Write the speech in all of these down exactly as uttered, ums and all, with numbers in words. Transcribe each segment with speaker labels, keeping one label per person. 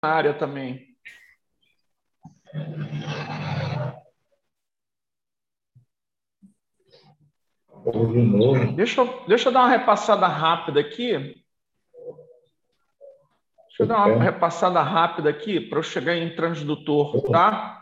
Speaker 1: área também. Deixa eu, deixa eu dar uma repassada rápida aqui. Deixa eu dar uma repassada rápida aqui para eu chegar em transdutor, tá?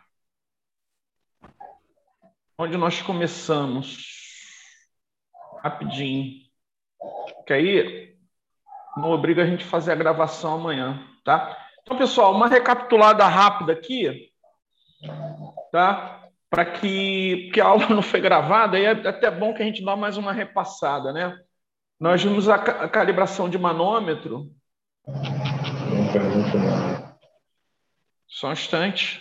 Speaker 1: Onde nós começamos. Rapidinho. Que aí não obriga a gente a fazer a gravação amanhã, tá? Então, pessoal, uma recapitulada rápida aqui, tá? Para que, que a aula não foi gravada, aí é até bom que a gente dá mais uma repassada, né? Nós vimos a, a calibração de manômetro. Só um instante.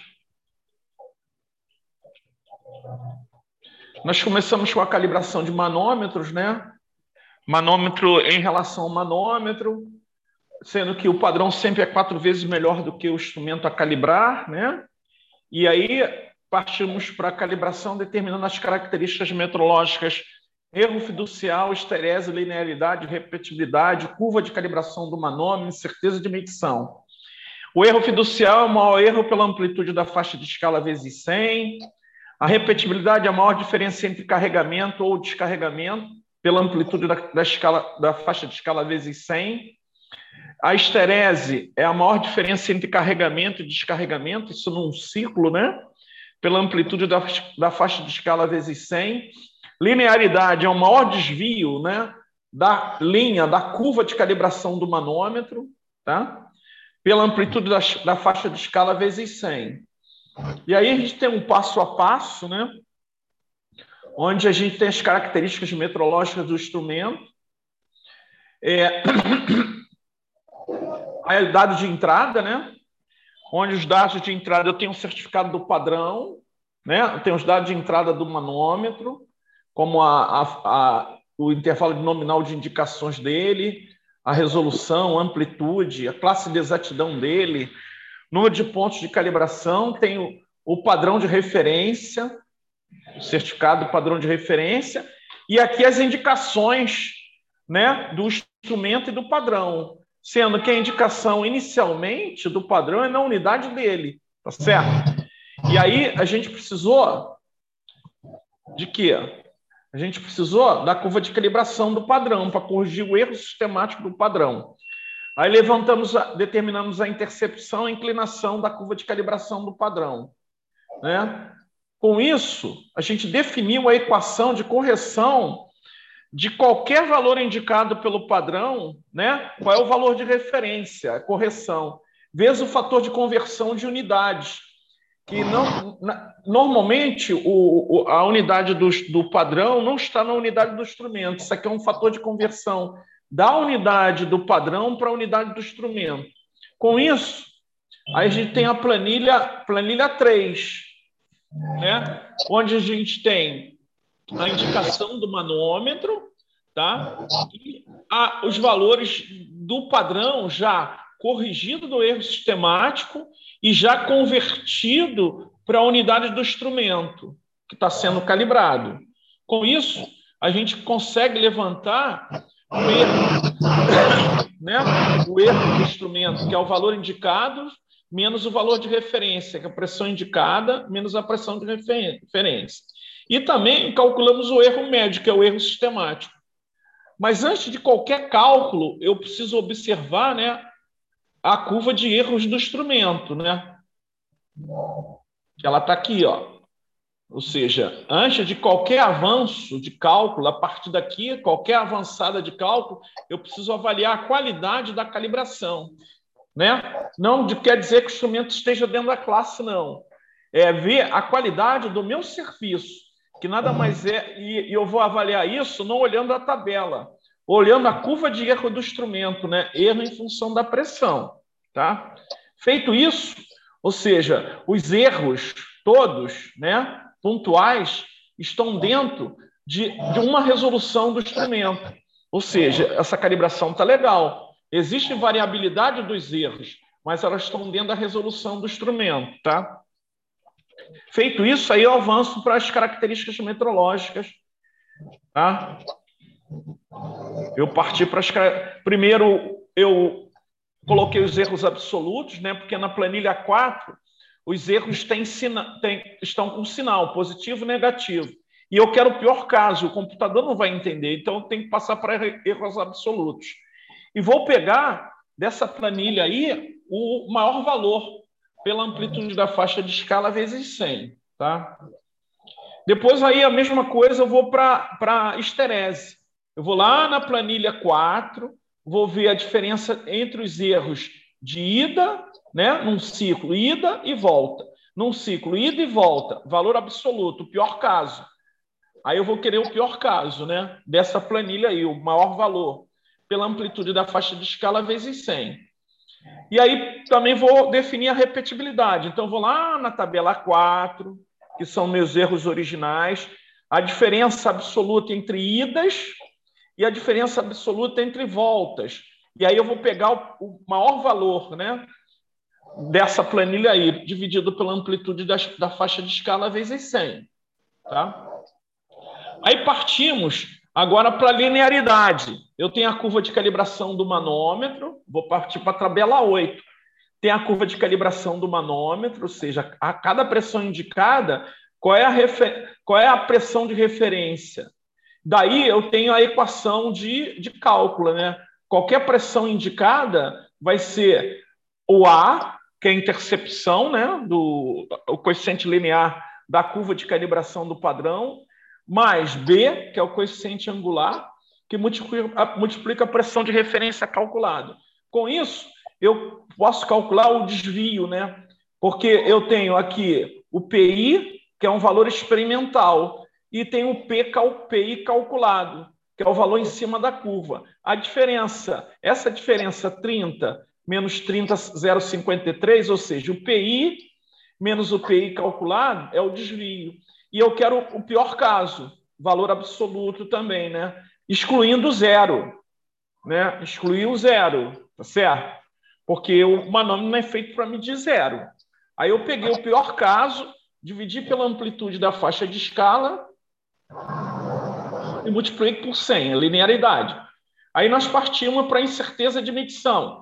Speaker 1: Nós começamos com a calibração de manômetros, né? Manômetro em relação ao manômetro, sendo que o padrão sempre é quatro vezes melhor do que o instrumento a calibrar, né? E aí partimos para a calibração determinando as características metrológicas: erro fiducial, esterese, linearidade, repetibilidade, curva de calibração do manômetro, certeza de medição. O erro fiducial é o maior erro pela amplitude da faixa de escala vezes cem. A repetibilidade é a maior diferença entre carregamento ou descarregamento pela amplitude da, da, escala, da faixa de escala vezes cem. A esterese é a maior diferença entre carregamento e descarregamento, isso num ciclo, né? Pela amplitude da, da faixa de escala vezes cem. Linearidade é o maior desvio, né, da linha, da curva de calibração do manômetro, tá? Pela amplitude da, da faixa de escala vezes cem. E aí a gente tem um passo a passo, né, onde a gente tem as características metrológicas do instrumento, é, a dado de entrada, né, onde os dados de entrada eu tenho um certificado do padrão, né, eu tenho os dados de entrada do manômetro, como a, a, a, o intervalo nominal de indicações dele, a resolução, a amplitude, a classe de exatidão dele, número de pontos de calibração, tem o, o padrão de referência, o certificado padrão de referência, e aqui as indicações, né, do instrumento e do padrão, sendo que a indicação inicialmente do padrão é na unidade dele, tá certo? E aí a gente precisou de quê? A gente precisou da curva de calibração do padrão para corrigir o erro sistemático do padrão. Aí levantamos, a, determinamos a intercepção e a inclinação da curva de calibração do padrão, né? Com isso, a gente definiu a equação de correção de qualquer valor indicado pelo padrão, né? Qual é o valor de referência, a correção, vezes o fator de conversão de unidades, que não, na, normalmente o, o, a unidade do, do padrão não está na unidade do instrumento. Isso aqui é um fator de conversão da unidade do padrão para a unidade do instrumento. Com isso, aí a gente tem a planilha, planilha três, né? Onde a gente tem a indicação do manômetro, tá? E a, os valores do padrão já corrigido do erro sistemático e já convertido para a unidade do instrumento que está sendo calibrado. Com isso, a gente consegue levantar o erro, né? O erro do instrumento, que é o valor indicado, menos o valor de referência, que é a pressão indicada, menos a pressão de referência. E também calculamos o erro médio, que é o erro sistemático. Mas antes de qualquer cálculo, eu preciso observar, né, a curva de erros do instrumento, né? Ela está aqui, ó. Ou seja, antes de qualquer avanço de cálculo, a partir daqui, qualquer avançada de cálculo, eu preciso avaliar a qualidade da calibração, né? Não quer dizer que o instrumento esteja dentro da classe, não. É ver a qualidade do meu serviço, que nada mais é, e eu vou avaliar isso não olhando a tabela, olhando a curva de erro do instrumento, né? Erro em função da pressão, tá? Feito isso, ou seja, os erros todos, né, pontuais, estão dentro de, de uma resolução do instrumento. Ou seja, essa calibração está legal. Existe variabilidade dos erros, mas elas estão dentro da resolução do instrumento, tá? Feito isso, aí eu avanço para as características metrológicas, tá? Eu parti para as... Primeiro, eu coloquei os erros absolutos, né? Porque na planilha quatro, os erros têm sina... têm... estão com sinal positivo e negativo. E eu quero o pior caso, o computador não vai entender, então eu tenho que passar para erros absolutos. E vou pegar dessa planilha aí o maior valor pela amplitude da faixa de escala vezes cem. Tá? Depois aí a mesma coisa eu vou para a esterese. Eu vou lá na planilha quatro, vou ver a diferença entre os erros de ida, né, num ciclo, ida e volta. Num ciclo, ida e volta, valor absoluto, o pior caso. Aí eu vou querer o pior caso, né, dessa planilha aí, o maior valor, pela amplitude da faixa de escala vezes cem. E aí também vou definir a repetibilidade. Então, vou lá na tabela quatro, que são meus erros originais, a diferença absoluta entre idas e a diferença absoluta entre voltas. E aí eu vou pegar o maior valor, né, dessa planilha aí, dividido pela amplitude da, da faixa de escala vezes cem. Tá? Aí partimos agora para a linearidade. Eu tenho a curva de calibração do manômetro, vou partir para a tabela oito. Tem a curva de calibração do manômetro, ou seja, a cada pressão indicada, qual é a, refer... qual é a pressão de referência. Daí eu tenho a equação de, de cálculo, né? Qualquer pressão indicada vai ser o A, que é a intercepção, né? Do, o coeficiente linear da curva de calibração do padrão, mais B, que é o coeficiente angular, que multiplica, multiplica a pressão de referência calculada. Com isso, eu posso calcular o desvio, né? Porque eu tenho aqui o P I, que é um valor experimental, e tenho o P I calculado, que é o valor em cima da curva. A diferença, essa diferença trinta menos trinta vírgula zero cinquenta e três, ou seja, o P I menos o P I calculado é o desvio. E eu quero o pior caso, valor absoluto também, né? Excluindo o zero, né? Excluir o zero, tá certo? Porque o manômetro não é feito para medir zero. Aí eu peguei o pior caso, dividi pela amplitude da faixa de escala e multipliquei por cem, a linearidade. Aí nós partimos para a incerteza de medição.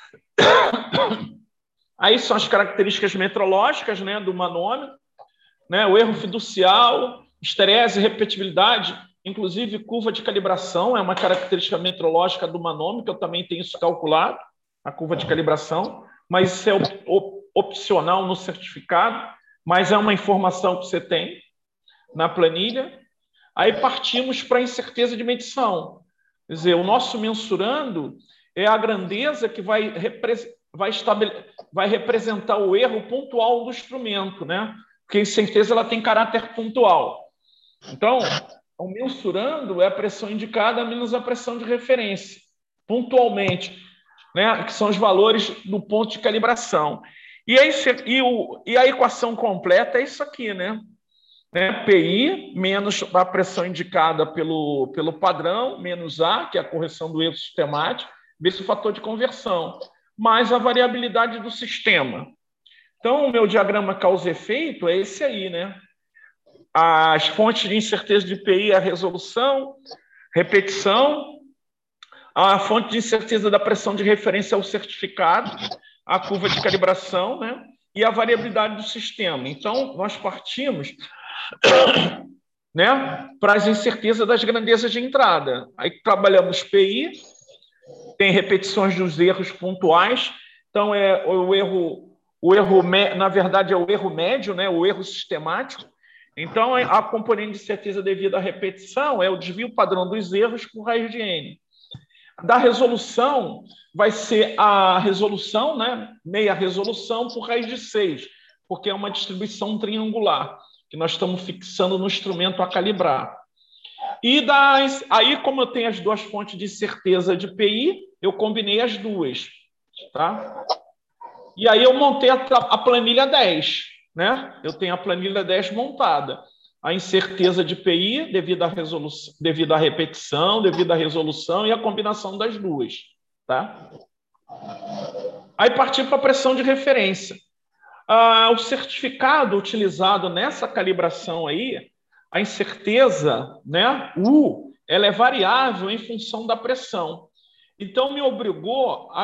Speaker 1: Aí são as características metrológicas, né, do manômetro, né, o erro fiducial, esterese, repetibilidade, inclusive curva de calibração é uma característica metrológica do manômetro, eu também tenho isso calculado, a curva de calibração, mas isso é op opcional no certificado, mas é uma informação que você tem na planilha. Aí partimos para a incerteza de medição. Quer dizer, o nosso mensurando é a grandeza que vai, repre vai, vai representar o erro pontual do instrumento, né? Porque a incerteza ela tem caráter pontual. Então, o mensurando é a pressão indicada menos a pressão de referência, pontualmente, né? Que são os valores do ponto de calibração. E, aí, e, o, e a equação completa é isso aqui, né? Né? P I menos a pressão indicada pelo, pelo padrão, menos A, que é a correção do erro sistemático, vezes o fator de conversão, mais a variabilidade do sistema. Então, o meu diagrama causa-efeito é esse aí, né? As fontes de incerteza de P I é a resolução, repetição, a fonte de incerteza da pressão de referência é o certificado, a curva de calibração, né? E a variabilidade do sistema. Então, nós partimos, né, para as incertezas das grandezas de entrada. Aí trabalhamos P I, tem repetições dos erros pontuais, então é o erro, o erro, na verdade, é o erro médio, né, o erro sistemático. Então, a componente de certeza devida à repetição é o desvio padrão dos erros por raiz de N. Da resolução, vai ser a resolução, né, meia resolução por raiz de seis, porque é uma distribuição triangular, que nós estamos fixando no instrumento a calibrar. E das, aí, como eu tenho as duas fontes de certeza de P I, eu combinei as duas. Tá? E aí eu montei a, a planilha dez. Né? Eu tenho a planilha dez montada. A incerteza de P I devido à, resolução, devido à repetição, devido à resolução e a combinação das duas. Tá? Aí partir para a pressão de referência. Ah, o certificado utilizado nessa calibração aí, a incerteza, né, U, ela é variável em função da pressão. Então, me obrigou a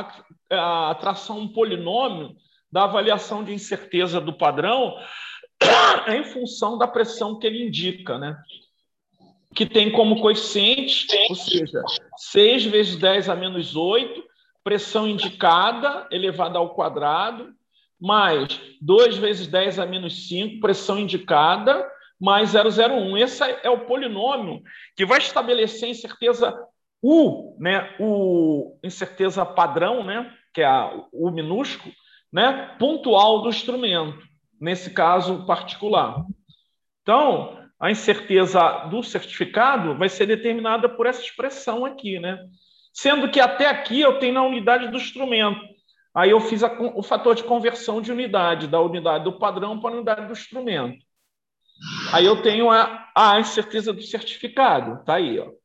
Speaker 1: a traçar um polinômio da avaliação de incerteza do padrão em função da pressão que ele indica, né? Que tem como coeficiente, ou seja, seis vezes dez a menos oito, pressão indicada elevada ao quadrado, mais dois vezes dez a menos cinco, pressão indicada, mais zero vírgula zero um. Esse é o polinômio que vai estabelecer a incerteza U, né? O incerteza padrão, né? Que é a, o minúsculo, né? Pontual do instrumento, nesse caso particular. Então, a incerteza do certificado vai ser determinada por essa expressão aqui, né? Sendo que até aqui eu tenho na unidade do instrumento. Aí eu fiz a, o fator de conversão de unidade, da unidade do padrão para a unidade do instrumento. Aí eu tenho a, a incerteza do certificado, tá aí, ó.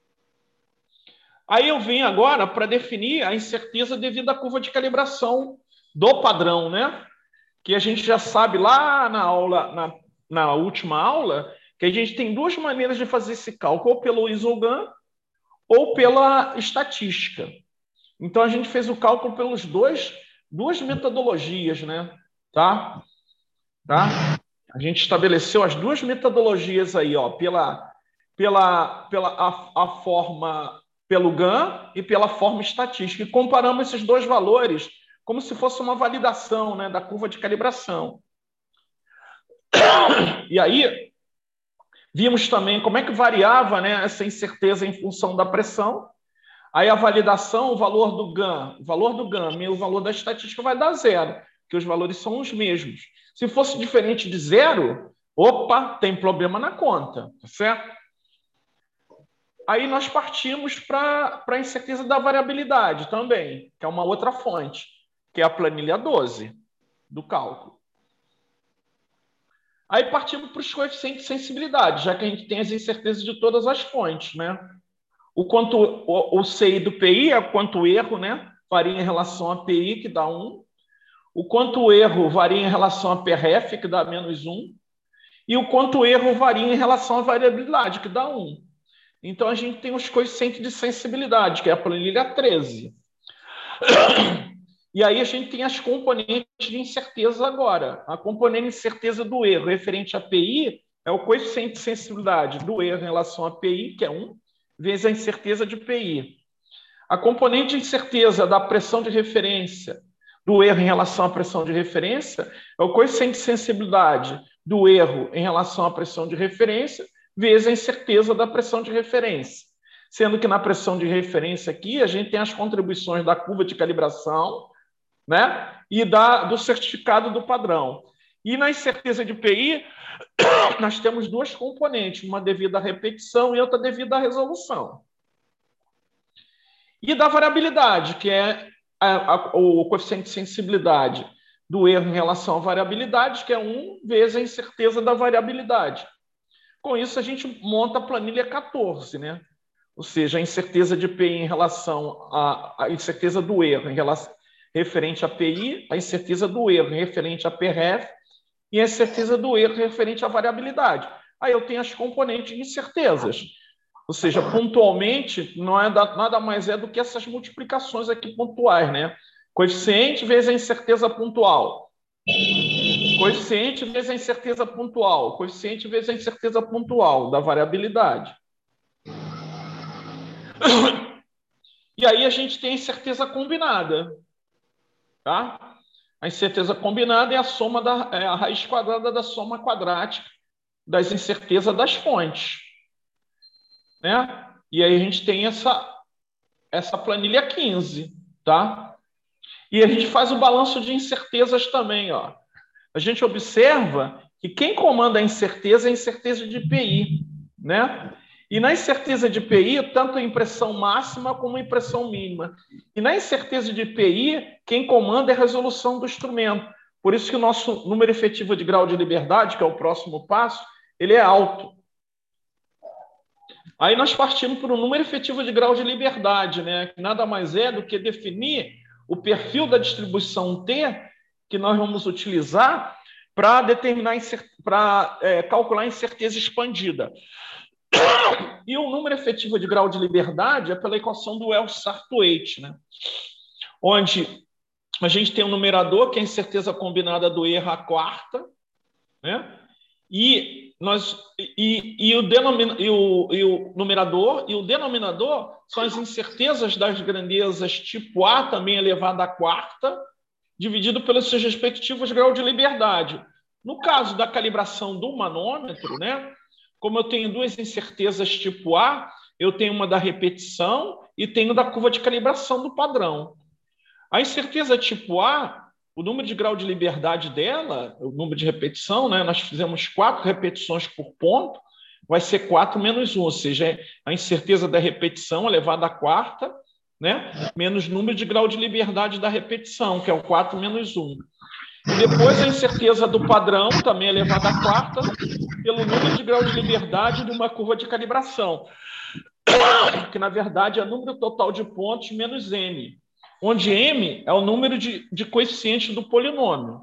Speaker 1: Aí eu venho agora para definir a incerteza devido à curva de calibração do padrão, né? Que a gente já sabe lá na aula, na, na última aula, que a gente tem duas maneiras de fazer esse cálculo, ou pelo isogram ou pela estatística. Então, a gente fez o cálculo pelas dois, duas metodologias, né? Tá? Tá? A gente estabeleceu as duas metodologias aí, ó, pela, pela, pela a, a forma pelo G A N e pela forma estatística. E comparamos esses dois valores como se fosse uma validação, né, da curva de calibração. E aí, vimos também como é que variava, né, essa incerteza em função da pressão. Aí a validação, o valor do G A N, o valor do G A N e o valor da estatística vai dar zero, porque os valores são os mesmos. Se fosse diferente de zero, opa, tem problema na conta, tá certo? Aí nós partimos para a incerteza da variabilidade também, que é uma outra fonte, que é a planilha doze do cálculo. Aí partimos para os coeficientes de sensibilidade, já que a gente tem as incertezas de todas as fontes, né? O quanto o, o C I do P I é quanto o erro, né? Varia em relação a P I, que dá um. O quanto o erro varia em relação a P R F, que dá menos um. E o quanto o erro varia em relação à variabilidade, que dá um. Então, a gente tem os coeficientes de sensibilidade, que é a planilha treze. E aí a gente tem as componentes de incerteza agora. A componente de incerteza do erro referente a P I é o coeficiente de sensibilidade do erro em relação a P I, que é um, vezes a incerteza de P I. A componente de incerteza da pressão de referência do erro em relação à pressão de referência é o coeficiente de sensibilidade do erro em relação à pressão de referência, vezes a incerteza da pressão de referência. Sendo que na pressão de referência aqui, a gente tem as contribuições da curva de calibração, né? E da, do certificado do padrão. E na incerteza de P I, nós temos duas componentes, uma devido à repetição e outra devido à resolução. E da variabilidade, que é a, a, o coeficiente de sensibilidade do erro em relação à variabilidade, que é um vezes a incerteza da variabilidade. Com isso, a gente monta a planilha quatorze, né? Ou seja, a incerteza de P I em relação à, à incerteza do erro em relação, referente a P I, a incerteza do erro referente a P R F e a incerteza do erro referente à variabilidade. Aí eu tenho as componentes de incertezas. Ou seja, pontualmente, não é da, nada mais é do que essas multiplicações aqui pontuais, né? Coeficiente vezes a incerteza pontual. Coeficiente vezes a incerteza pontual. Coeficiente vezes a incerteza pontual da variabilidade. E aí a gente tem a incerteza combinada. Tá? A incerteza combinada é a soma da é a raiz quadrada da soma quadrática das incertezas das fontes, né? E aí a gente tem essa essa planilha quinze, tá? E a gente faz o balanço de incertezas também, ó. A gente observa que quem comanda a incerteza é a incerteza de P I, né? E na incerteza de P I, tanto a impressão máxima como a impressão mínima. E na incerteza de P I, quem comanda é a resolução do instrumento. Por isso que o nosso número efetivo de grau de liberdade, que é o próximo passo, ele é alto. Aí nós partimos para o número efetivo de grau de liberdade, né? Que nada mais é do que definir o perfil da distribuição T que nós vamos utilizar para determinar, para é, calcular a incerteza expandida. E o número efetivo de grau de liberdade é pela equação do Wells-Sartweight, né? onde a gente tem um numerador, que é a incerteza combinada do erro à quarta, né? E, nós, e, e, o denomina, e, o, e o numerador e o denominador são as incertezas das grandezas tipo A, também elevada à quarta, dividido pelos seus respectivos graus de liberdade. No caso da calibração do manômetro, né, como eu tenho duas incertezas tipo A, eu tenho uma da repetição e tenho da curva de calibração do padrão. A incerteza tipo A, o número de grau de liberdade dela, o número de repetição, né, nós fizemos quatro repetições por ponto, vai ser quatro menos um, ou seja, a incerteza da repetição elevada à quarta, né, menos número de grau de liberdade da repetição, que é o quatro menos um. E depois a incerteza do padrão, também elevada à quarta, pelo número de grau de liberdade de uma curva de calibração, que na verdade é o número total de pontos menos m, onde m é o número de, de coeficientes do polinômio.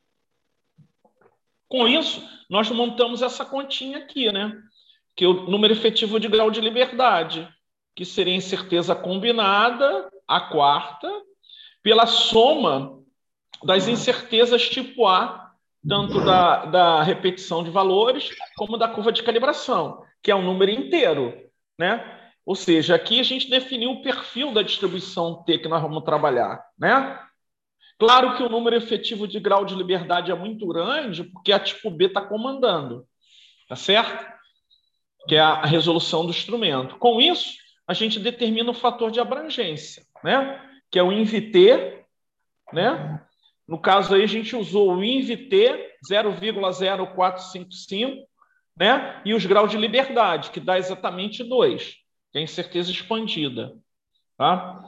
Speaker 1: Com isso, nós montamos essa continha aqui, né? Que é o número efetivo de grau de liberdade, que seria a incerteza combinada, a quarta, pela soma das incertezas tipo A, tanto da, da repetição de valores, como da curva de calibração, que é um número inteiro, né? Ou seja, aqui a gente definiu o perfil da distribuição T que nós vamos trabalhar, né? Claro que o número efetivo de grau de liberdade é muito grande, porque a tipo B está comandando, tá certo? Que é a resolução do instrumento. Com isso, a gente determina o fator de abrangência, né? Que é o I N V T, né? No caso aí, a gente usou o I N V T zero vírgula zero quatro cinco cinco, né? E os graus de liberdade, que dá exatamente dois, que é a incerteza expandida. Tá?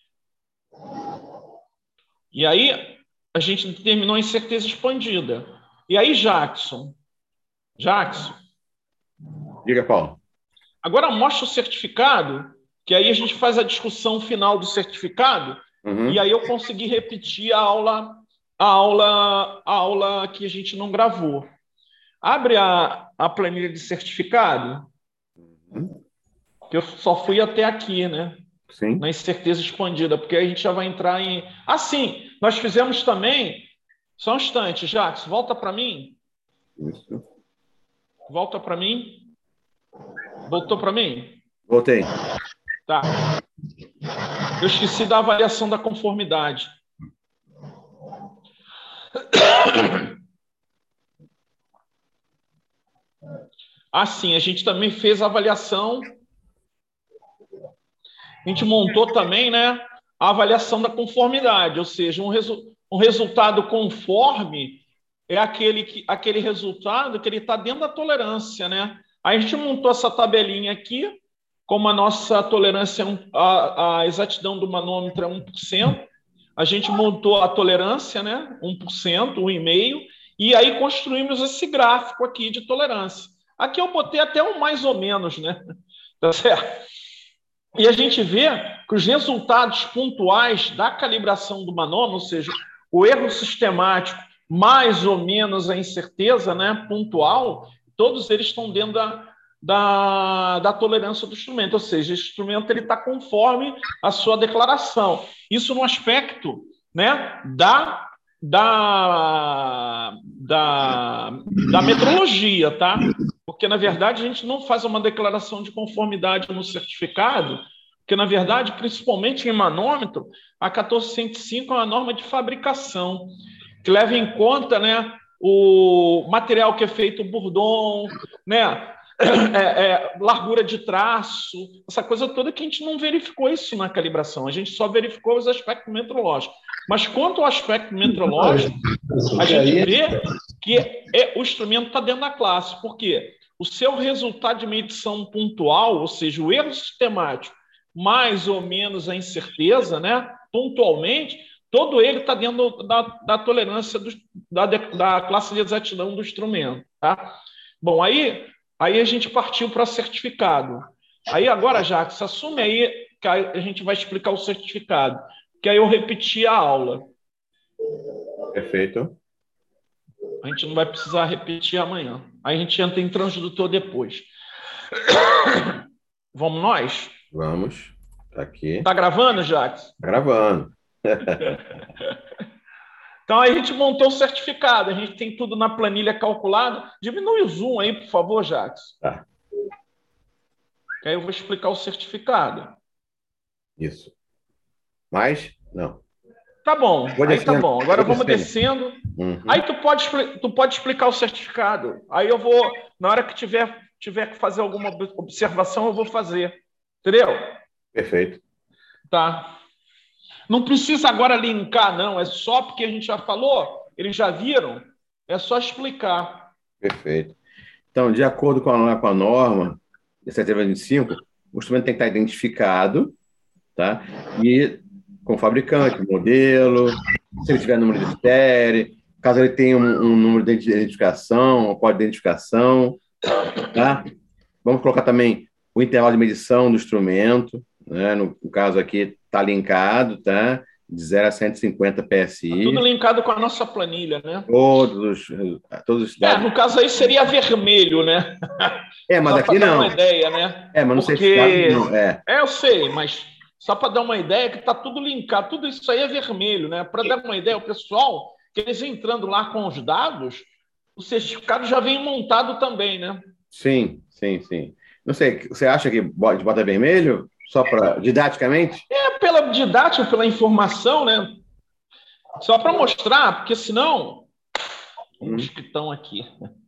Speaker 1: E aí, a gente determinou a incerteza expandida. E aí, Jackson? Jackson?
Speaker 2: Diga, Paulo.
Speaker 1: Agora mostra o certificado, que aí a gente faz a discussão final do certificado, uhum. E aí eu consegui repetir a aula, a aula, a aula que a gente não gravou. Abre a, a planilha de certificado, uhum. Que eu só fui até aqui, né?
Speaker 2: Sim.
Speaker 1: Na incerteza expandida, porque aí a gente já vai entrar em... Ah, sim, nós fizemos também... Só um instante, Jackson, volta para mim.
Speaker 2: Isso.
Speaker 1: Volta para mim. Voltou para mim?
Speaker 2: Voltei.
Speaker 1: Tá. Eu esqueci da avaliação da conformidade. Ah, sim, a gente também fez a avaliação. A gente montou também, né, a avaliação da conformidade, ou seja, um, resu um resultado conforme é aquele, que, aquele resultado que ele está dentro da tolerância, né? Aí a gente montou essa tabelinha aqui, como a nossa tolerância, a, a exatidão do manômetro é um por cento, a gente montou a tolerância, né, um por cento, um vírgula cinco por cento, e aí construímos esse gráfico aqui de tolerância. Aqui eu botei até um mais ou menos, né? Tá certo? E a gente vê que os resultados pontuais da calibração do manômetro, ou seja, o erro sistemático mais ou menos a incerteza, né, pontual, todos eles estão dentro da, da, da tolerância do instrumento, ou seja, esse instrumento está conforme a sua declaração. Isso no aspecto, né, da, da, da, da metrologia, tá? Porque, na verdade, a gente não faz uma declaração de conformidade no certificado, porque, na verdade, principalmente em manômetro, a quatorze cento e cinco é uma norma de fabricação, que leva em conta, né, o material que é feito Bourdon, né, é, é, largura de traço, essa coisa toda que a gente não verificou isso na calibração, a gente só verificou os aspectos metrológicos. Mas quanto ao aspecto metrológico, a gente vê que é, o instrumento está dentro da classe. Por quê? O seu resultado de medição pontual, ou seja, o erro sistemático, mais ou menos a incerteza, né, pontualmente, todo ele está dentro da, da tolerância do, da, da classe de exatidão do instrumento. Tá? Bom, aí, aí a gente partiu para certificado. Aí agora, Jacques, assume aí que a gente vai explicar o certificado, que aí eu repeti a aula.
Speaker 2: Perfeito.
Speaker 1: A gente não vai precisar repetir amanhã. Aí a gente entra em transdutor depois. Vamos nós?
Speaker 2: Vamos. Tá aqui.
Speaker 1: Tá gravando, Jacques?
Speaker 2: Tá gravando.
Speaker 1: Então, aí a gente montou o certificado, a gente tem tudo na planilha calculado. Diminui o zoom aí, por favor, Jacques.
Speaker 2: Tá.
Speaker 1: Que aí eu vou explicar o certificado.
Speaker 2: Isso. Mais? Não.
Speaker 1: Tá bom,
Speaker 2: Vou
Speaker 1: aí tá
Speaker 2: descendo.
Speaker 1: bom. Agora
Speaker 2: Vou
Speaker 1: vamos
Speaker 2: descendo.
Speaker 1: descendo.
Speaker 2: Uhum.
Speaker 1: Aí tu pode, tu pode explicar o certificado. Aí eu vou, na hora que tiver, tiver que fazer alguma observação, eu vou fazer. Entendeu?
Speaker 2: Perfeito.
Speaker 1: Tá. Não precisa agora linkar, não. É só porque a gente já falou, eles já viram. É só explicar.
Speaker 2: Perfeito. Então, de acordo com a, com a norma de sete mil e cinco, o instrumento tem que estar identificado, tá? E com o fabricante, modelo, se ele tiver número de série, caso ele tenha um, um número de identificação, um código de identificação, tá? Vamos colocar também o intervalo de medição do instrumento, né? No, no caso aqui está linkado, tá? De zero a cento e cinquenta P S I.
Speaker 1: Tudo linkado com a nossa planilha, né?
Speaker 2: Todos, todos os dados.
Speaker 1: É, no caso aí seria vermelho, né?
Speaker 2: É, mas
Speaker 1: só
Speaker 2: aqui
Speaker 1: para dar
Speaker 2: não.
Speaker 1: uma ideia, né?
Speaker 2: É, mas não
Speaker 1: Porque...
Speaker 2: sei se não. É.
Speaker 1: é, eu sei, mas só para dar uma ideia que está tudo linkado, tudo isso aí é vermelho, né? Para dar uma ideia, o pessoal, que eles entrando lá com os dados, o certificado já vem montado também, né?
Speaker 2: Sim, sim, sim. Não sei, você acha que bota bota vermelho? Só para didaticamente?
Speaker 1: É, pela didática, pela informação, né? Só para mostrar, porque senão... Um mosquitão aqui.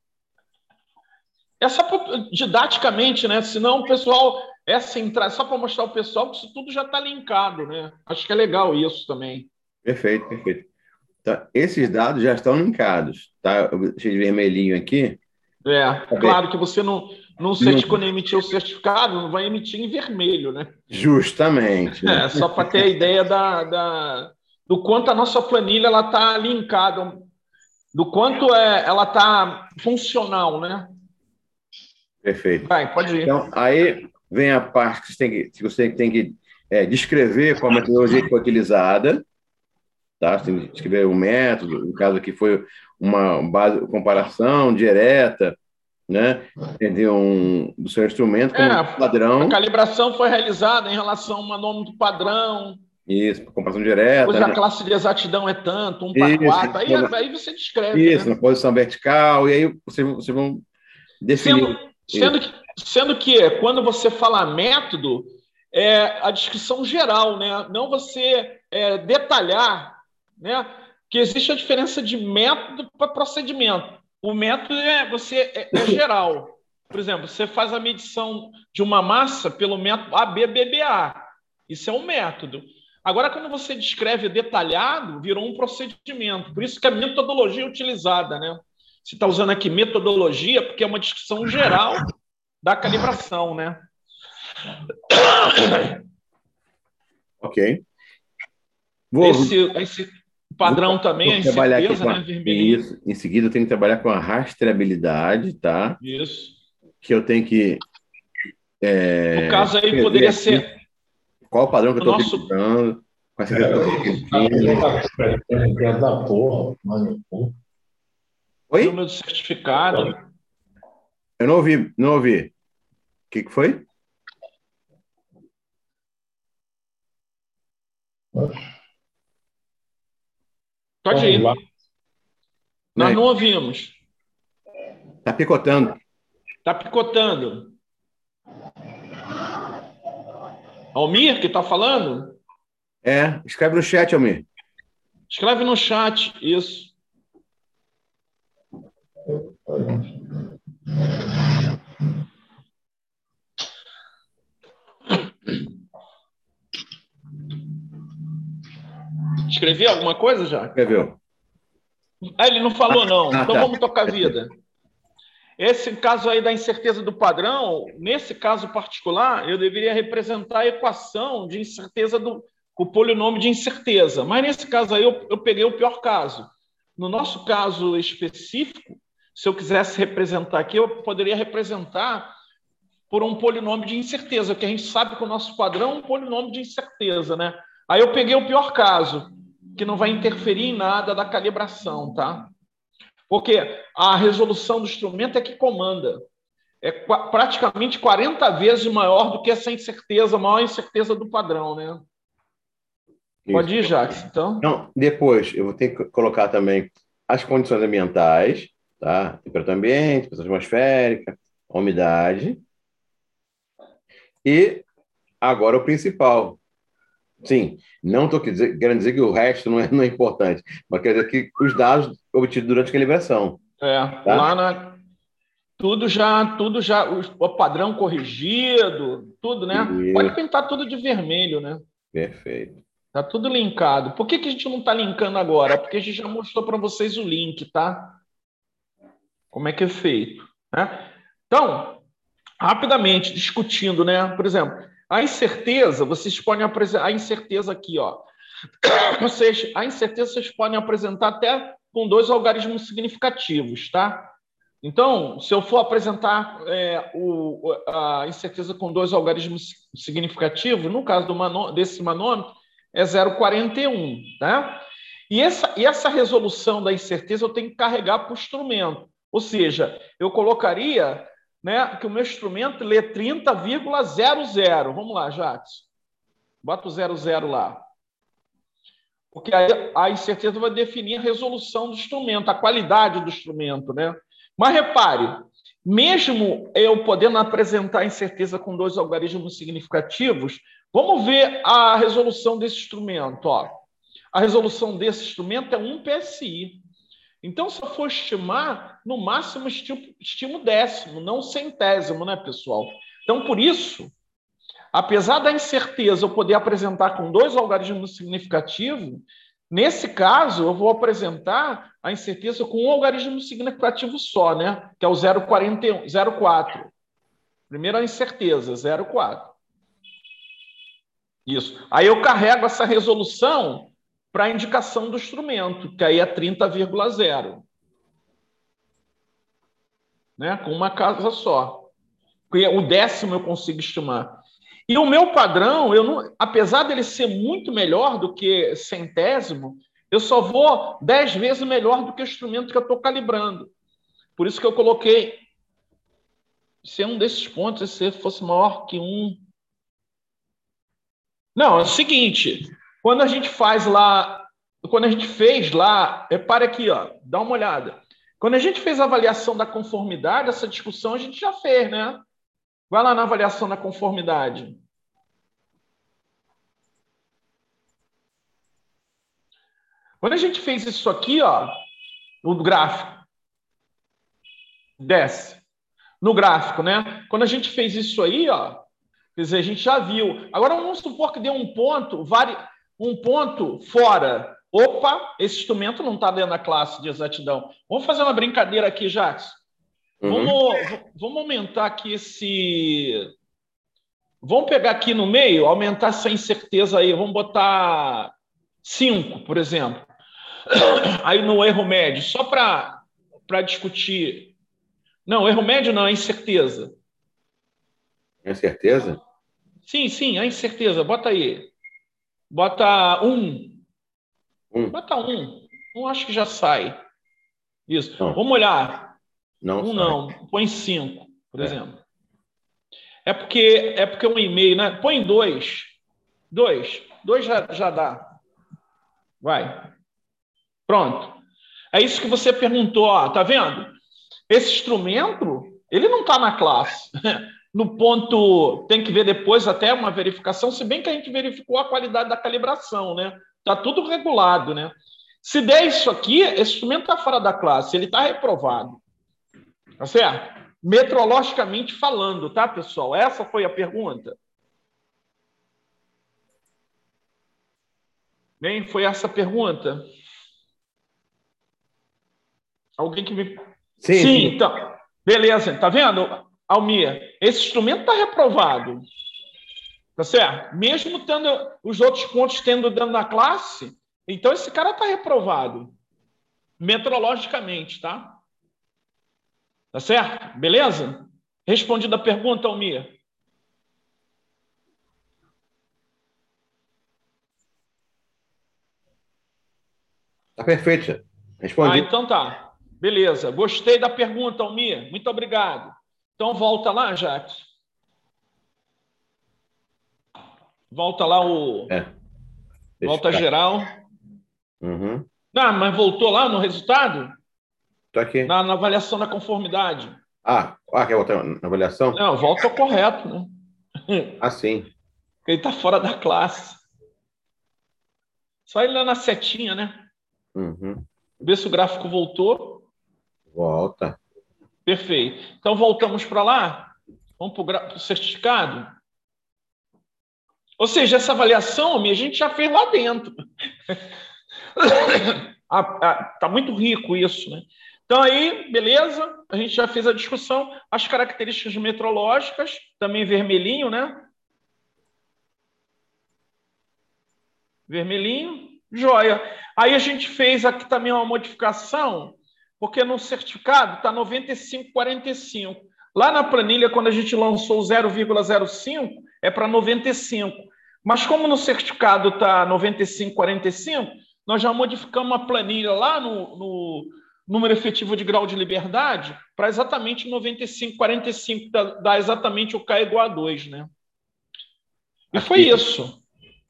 Speaker 1: É só pra, didaticamente, né? Senão o pessoal... Essa entrada, só para mostrar ao pessoal que isso tudo já está linkado, né? Acho que é legal isso também.
Speaker 2: Perfeito, perfeito. Então, esses dados já estão linkados, tá? Eu deixei de vermelhinho aqui.
Speaker 1: É,
Speaker 2: Tá
Speaker 1: claro que você não, não certi- quando emitir o certificado, não vai emitir em vermelho, né?
Speaker 2: Justamente. Né?
Speaker 1: É, só para ter a ideia da, da, do quanto a nossa planilha está linkada, do quanto é, ela está funcional, né?
Speaker 2: Perfeito.
Speaker 1: Vai, pode ir.
Speaker 2: Então, aí vem a parte que você tem que, que, você tem que é, descrever qual a metodologia que foi utilizada, tá? Você tem que descrever o método, no caso aqui foi uma base, comparação direta, né? Entendeu? Um, do seu instrumento como
Speaker 1: É,
Speaker 2: padrão.
Speaker 1: a calibração foi realizada em relação a um manômetro padrão.
Speaker 2: Isso, comparação direta.
Speaker 1: Hoje a
Speaker 2: Né?
Speaker 1: classe de exatidão é tanto, um para quatro. Aí, aí você descreve.
Speaker 2: Isso,
Speaker 1: né?
Speaker 2: na posição vertical, e aí vocês, vocês vão definir.
Speaker 1: Sendo, sendo, que, sendo que quando você fala método, é a descrição geral, né? Não você é, detalhar, né? Que existe a diferença de método para procedimento. O método é você é, é geral. Por exemplo, você faz a medição de uma massa pelo método A B B B A. Isso é um método. Agora, quando você descreve detalhado, virou um procedimento. Por isso que a metodologia é utilizada, né? Você está usando aqui metodologia porque é uma descrição geral da calibração, né?
Speaker 2: Ok. Vou,
Speaker 1: esse, esse padrão
Speaker 2: vou,
Speaker 1: também,
Speaker 2: vou
Speaker 1: a
Speaker 2: trabalhar
Speaker 1: incerteza,
Speaker 2: aqui com a,
Speaker 1: né? Vermelhinho.
Speaker 2: Isso. Em seguida, eu tenho que trabalhar com a rastreabilidade, tá?
Speaker 1: Isso.
Speaker 2: Que eu tenho que... É,
Speaker 1: no caso aí, poderia aqui, ser...
Speaker 2: Qual o padrão que eu estou
Speaker 1: nosso...
Speaker 2: utilizando? Com essa
Speaker 3: da porra, mano.
Speaker 2: Oi?
Speaker 1: Número de certificado.
Speaker 2: Eu não ouvi, não ouvi. O que, que foi?
Speaker 1: Pode ir. Nós não ouvimos.
Speaker 2: Está picotando.
Speaker 1: Está picotando. Almir, que está falando?
Speaker 2: É, escreve no chat, Almir.
Speaker 1: Escreve no chat, isso. Escreveu alguma coisa já?
Speaker 2: Escreveu.
Speaker 1: Ah, ele não falou, não.
Speaker 2: Ah,
Speaker 1: então
Speaker 2: tá.
Speaker 1: vamos tocar a vida. Esse caso aí da incerteza do padrão, nesse caso particular, eu deveria representar a equação de incerteza do o polinômio de incerteza. Mas nesse caso aí eu, eu peguei o pior caso. No nosso caso específico, se eu quisesse representar aqui, eu poderia representar por um polinômio de incerteza, que a gente sabe que o nosso padrão é um polinômio de incerteza, né? Aí eu peguei o pior caso, que não vai interferir em nada da calibração, tá? Porque a resolução do instrumento é que comanda. É praticamente quarenta vezes maior do que essa incerteza, a maior incerteza do padrão, né? Pode ir,
Speaker 2: Isso.
Speaker 1: Jacques, então.
Speaker 2: Então, depois, eu vou ter que colocar também as condições ambientais, tá? Temperatura ambiente, pressão atmosférica, a umidade. E agora o principal. Sim, não estou querendo dizer que o resto não é, não é importante, mas quer dizer que os dados obtidos durante a calibração,
Speaker 1: É,
Speaker 2: tá?
Speaker 1: lá na. Tudo já, tudo já, o, o padrão corrigido, tudo, né? Pode
Speaker 2: Isso,
Speaker 1: pintar tudo de vermelho, né?
Speaker 2: perfeito.
Speaker 1: Tá tudo linkado. Por que, que a gente não está linkando agora? Porque a gente já mostrou para vocês o link, tá? Como é que é feito, né? Então, rapidamente, discutindo, né? Por exemplo, a incerteza, vocês podem apresentar a incerteza aqui, ó. Vocês, a incerteza vocês podem apresentar até com dois algarismos significativos, tá? Então, se eu for apresentar é, o, a incerteza com dois algarismos significativos, no caso do manô, desse manômetro, é zero vírgula quarenta e um, tá? E essa, e essa resolução da incerteza eu tenho que carregar para o instrumento. Ou seja, eu colocaria, né, que o meu instrumento lê trinta vírgula zero zero. Vamos lá, Jacques. Bota o zero zero lá. Porque aí a incerteza vai definir a resolução do instrumento, a qualidade do instrumento, né? Mas repare, mesmo eu podendo apresentar a incerteza com dois algarismos significativos, vamos ver a resolução desse instrumento. Ó. A resolução desse instrumento é um P S I. Então, se eu for estimar, no máximo estimo, estimo décimo, não centésimo, né, pessoal? Então, por isso, apesar da incerteza eu poder apresentar com dois algarismos significativos, nesse caso, eu vou apresentar a incerteza com um algarismo significativo só, né? Que é o zero vírgula quatro. Primeiro a incerteza, zero vírgula quatro. Isso. Aí eu carrego essa resolução para a indicação do instrumento, que aí é trinta vírgula zero. Né? Com uma casa só. Porque o décimo eu consigo estimar. E o meu padrão, eu não, apesar dele ser muito melhor do que centésimo, eu só vou dez vezes melhor do que o instrumento que eu estou calibrando. Por isso que eu coloquei, se é um desses pontos, se fosse maior que um... Não, é o seguinte, quando a gente faz lá, quando a gente fez lá, repare aqui, ó, dá uma olhada. Quando a gente fez a avaliação da conformidade, essa discussão a gente já fez, né? Vai lá na avaliação da conformidade. Quando a gente fez isso aqui, ó, no gráfico, desce. No gráfico, né? Quando a gente fez isso aí, ó, quer dizer, a gente já viu. Agora vamos supor que deu um ponto, vari... um ponto fora. Opa, esse instrumento não está dentro da classe de exatidão. Vamos fazer uma brincadeira aqui, Jacques. Uhum. Vamos, vamos aumentar aqui esse... Vamos pegar aqui no meio, aumentar essa incerteza aí. Vamos botar cinco, por exemplo. Aí no erro médio, só para discutir. Não, erro médio não, é incerteza.
Speaker 2: É certeza?
Speaker 1: Sim, sim, a incerteza. Bota aí. Bota um.
Speaker 2: Um.
Speaker 1: Bota um. Um acho que já sai. Isso.
Speaker 2: Não.
Speaker 1: Vamos olhar.
Speaker 2: Não
Speaker 1: um
Speaker 2: sai.
Speaker 1: não. Põe cinco, por
Speaker 2: é.
Speaker 1: exemplo. É porque é porque um e-mail, né? Põe dois. Dois. Dois já, já dá. Vai. Pronto. É isso que você perguntou, ó, tá vendo? Esse instrumento, ele não está na classe. No ponto, tem que ver depois até uma verificação, se bem que a gente verificou a qualidade da calibração, né? Está tudo regulado, né? Se der isso aqui, esse instrumento está fora da classe, ele está reprovado. Tá certo? Metrologicamente falando, tá, pessoal? Essa foi a pergunta. Bem, foi essa a pergunta? Alguém que me...
Speaker 2: Sim,
Speaker 1: sim,
Speaker 2: sim.
Speaker 1: então. Beleza, tá vendo, Almir? Esse instrumento está reprovado. Tá certo? Mesmo tendo os outros pontos tendo dentro da classe, então esse cara está reprovado. Metrologicamente, tá? Tá certo? Beleza? Respondida a pergunta, Almir.
Speaker 2: Tá perfeito. Respondi.
Speaker 1: Ah, então tá. Beleza. Gostei da pergunta, Almir. Muito obrigado. Então volta lá, Jacques. Volta lá o...
Speaker 2: É.
Speaker 1: Volta geral.
Speaker 2: Uhum.
Speaker 1: Não, mas voltou lá no resultado?
Speaker 2: Tô aqui.
Speaker 1: Na, na avaliação da conformidade.
Speaker 2: Ah, ah, quer voltar na avaliação?
Speaker 1: Não, volta ao correto, né?
Speaker 2: Ah, sim.
Speaker 1: Ele está fora da classe. Só ele lá na setinha, né?
Speaker 2: Uhum.
Speaker 1: Ver se o gráfico voltou.
Speaker 2: Volta.
Speaker 1: Perfeito. Então, voltamos para lá. Vamos para o certificado. Ou seja, essa avaliação, a gente já fez lá dentro. Está muito rico isso, né? Então, aí, beleza, a gente já fez a discussão. As características metrológicas, também vermelhinho, né? Vermelhinho, joia. Aí a gente fez aqui também uma modificação, porque no certificado está noventa e cinco, quarenta e cinco. Lá na planilha, quando a gente lançou o zero vírgula zero cinco, é para noventa e cinco. Mas como no certificado está noventa e cinco, quarenta e cinco, nós já modificamos a planilha lá no, no número efetivo de grau de liberdade para exatamente noventa e cinco, quarenta e cinco, dá, dá exatamente o K igual a dois, né? E
Speaker 2: Aqui.
Speaker 1: foi isso.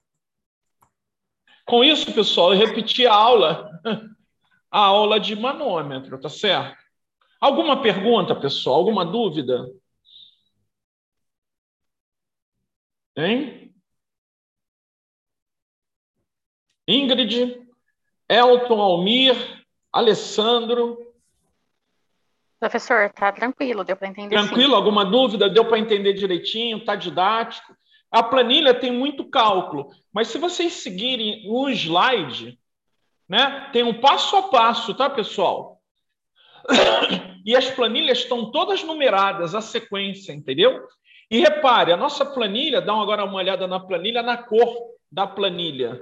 Speaker 1: Com isso, pessoal, eu repeti a aula, a aula de manômetro, tá certo? Alguma pergunta, pessoal? Alguma dúvida? Hein? Ingrid, Elton, Almir, Alessandro.
Speaker 4: Professor, tá tranquilo, deu para entender.
Speaker 1: Tranquilo? Sim. Alguma dúvida? Deu para entender direitinho? Tá didático? A planilha tem muito cálculo, mas se vocês seguirem o slide, né, tem um passo a passo, tá, pessoal? E as planilhas estão todas numeradas, a sequência, entendeu? E repare, a nossa planilha, dá agora uma olhada na planilha, na cor da planilha.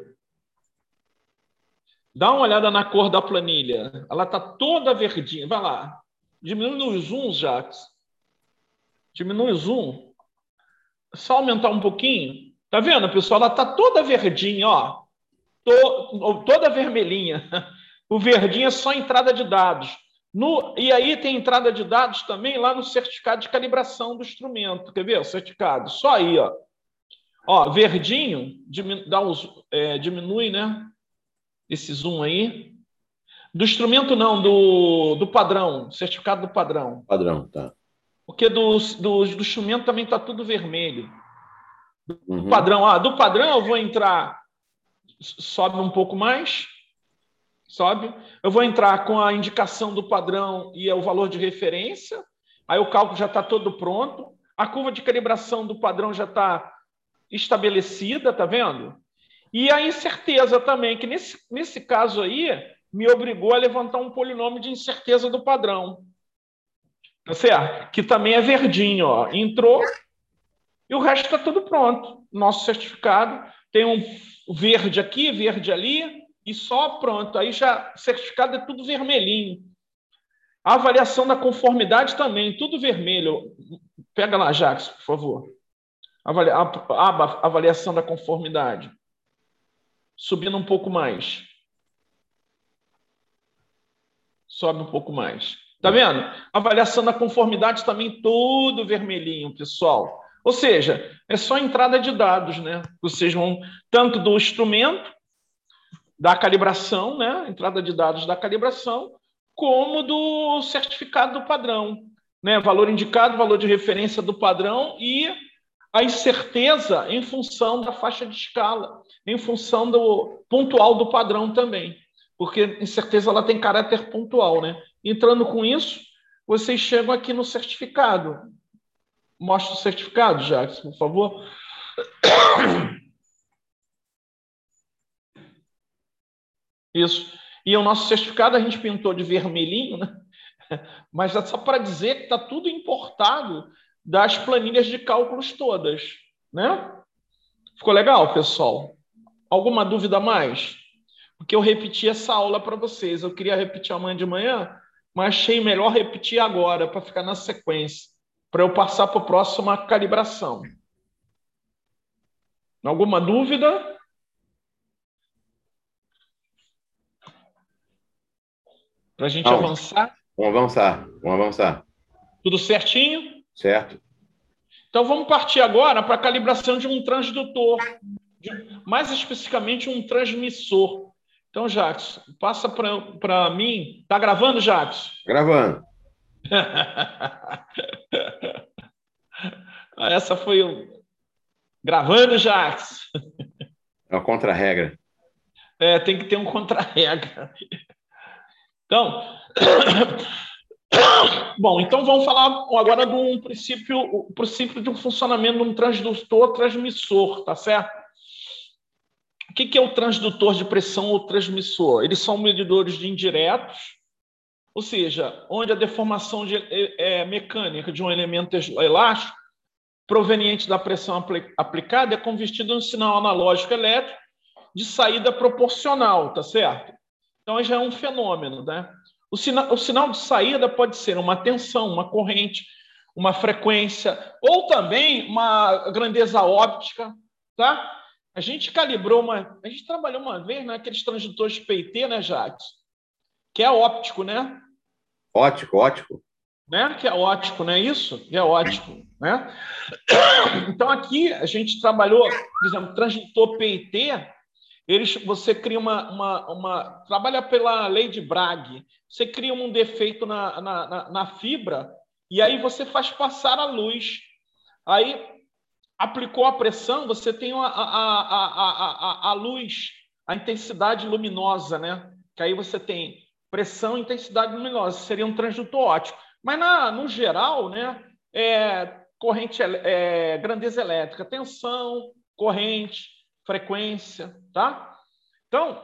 Speaker 1: Dá uma olhada na cor da planilha. Ela está toda verdinha. Vai lá. Diminui o zoom, Jacques. Diminui o zoom. Só aumentar um pouquinho. Tá vendo, pessoal? Ela está toda verdinha, ó. Toda vermelhinha. O verdinho é só entrada de dados. No, e aí tem entrada de dados também lá no certificado de calibração do instrumento. Quer ver? O certificado. Só aí, ó. Ó, verdinho, diminu, dá uns, é, diminui, né? Esse zoom aí. Do instrumento, não, do, do padrão. Certificado do padrão.
Speaker 2: Padrão, tá.
Speaker 1: Porque do, do, do instrumento também está tudo vermelho. Do
Speaker 2: uhum.
Speaker 1: padrão, ah, do padrão eu vou entrar. Sobe um pouco mais. Sobe. Eu vou entrar com a indicação do padrão e o valor de referência. Aí o cálculo já está todo pronto. A curva de calibração do padrão já está estabelecida, tá vendo? E a incerteza também, que nesse, nesse caso aí, me obrigou a levantar um polinômio de incerteza do padrão. Tá certo? Que também é verdinho, ó. Entrou e o resto está tudo pronto. Nosso certificado tem um verde aqui, verde ali, e só pronto. Aí já o certificado é tudo vermelhinho. A avaliação da conformidade também, tudo vermelho. Pega lá, Jacques, por favor. Avalia, aba, avaliação da conformidade. Subindo um pouco mais. Sobe um pouco mais. Tá vendo? Avaliação da conformidade também tudo vermelhinho, pessoal. Ou seja, é só entrada de dados, né? Vocês vão tanto do instrumento, da calibração, né? Entrada de dados da calibração, como do certificado do padrão, né? Valor indicado, valor de referência do padrão e a incerteza em função da faixa de escala, em função do pontual do padrão também, porque incerteza ela tem caráter pontual, né? Entrando com isso, vocês chegam aqui no certificado. Mostra o certificado, Jacques, por favor. Isso. E o nosso certificado a gente pintou de vermelhinho, né? Mas é só para dizer que está tudo importado das planilhas de cálculos todas, né? Ficou legal, pessoal? Alguma dúvida a mais? Porque eu repeti essa aula para vocês. Eu queria repetir amanhã de manhã, mas achei melhor repetir agora, para ficar na sequência, para eu passar para a próxima calibração. Alguma dúvida? Para a gente
Speaker 2: Não.
Speaker 1: avançar?
Speaker 2: Vamos avançar, vamos avançar.
Speaker 1: Tudo certinho?
Speaker 2: Certo.
Speaker 1: Então, vamos partir agora para a calibração de um transdutor. de, mais especificamente um transmissor. Então, Jackson, passa para mim. Está gravando, Jackson?
Speaker 2: Gravando.
Speaker 1: Essa foi o... Gravando, Jackson.
Speaker 2: É uma contra-regra.
Speaker 1: É, tem que ter um contra-regra. Então, bom, então vamos falar agora de um princípio, o princípio de um funcionamento de um transdutor transmissor, tá certo? O que é o transdutor de pressão ou transmissor? Eles são medidores de indiretos, ou seja, onde a deformação de, é, mecânica de um elemento elástico proveniente da pressão aplicada é convertido em um sinal analógico elétrico de saída proporcional, tá certo? Então, já é um fenômeno, né? O sinal, o sinal de saída pode ser uma tensão, uma corrente, uma frequência, ou também uma grandeza óptica, tá? A gente calibrou uma... A gente trabalhou uma vez naqueles transdutores de P I T, né, Jacques? Que é óptico, né?
Speaker 2: Óptico, óptico.
Speaker 1: Né? Que é óptico, não é isso? Que é óptico, né? Então, aqui a gente trabalhou, por exemplo, transdutor P I T, eles, você cria uma, uma, uma... Trabalha pela lei de Bragg. Você cria um defeito na, na, na, na fibra e aí você faz passar a luz. Aí, aplicou a pressão, você tem a, a, a, a, a, a luz, a intensidade luminosa, né? Que aí você tem pressão e intensidade luminosa. Seria um transdutor óptico. Mas, na, no geral, né, é corrente, é, grandeza elétrica, tensão, corrente, frequência, tá? Então,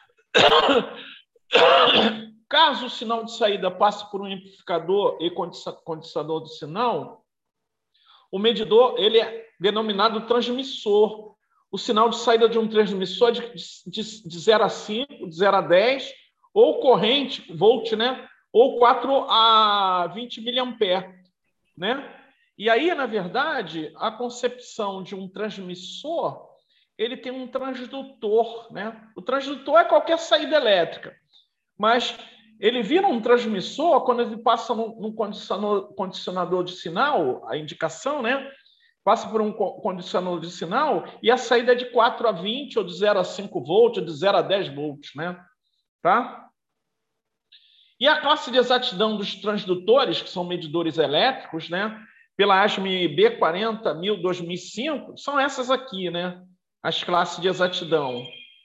Speaker 1: caso o sinal de saída passe por um amplificador e condensador do sinal, o medidor ele é denominado transmissor. O sinal de saída de um transmissor é de, de, de zero a cinco, de zero a dez, ou corrente, volt, né? Ou quatro a vinte miliamperes, né? E aí, na verdade, a concepção de um transmissor, ele tem um transdutor, né? O transdutor é qualquer saída elétrica, mas ele vira um transmissor quando ele passa num condicionador, condicionador de sinal, a indicação, né? Passa por um condicionador de sinal e a saída é de quatro a vinte, ou de zero a cinco volts, ou de zero a dez volts, né? Tá? E a classe de exatidão dos transdutores, que são medidores elétricos, né? Pela ASME B quarenta mil dois mil e cinco, são essas aqui, né? As classes de exatidão.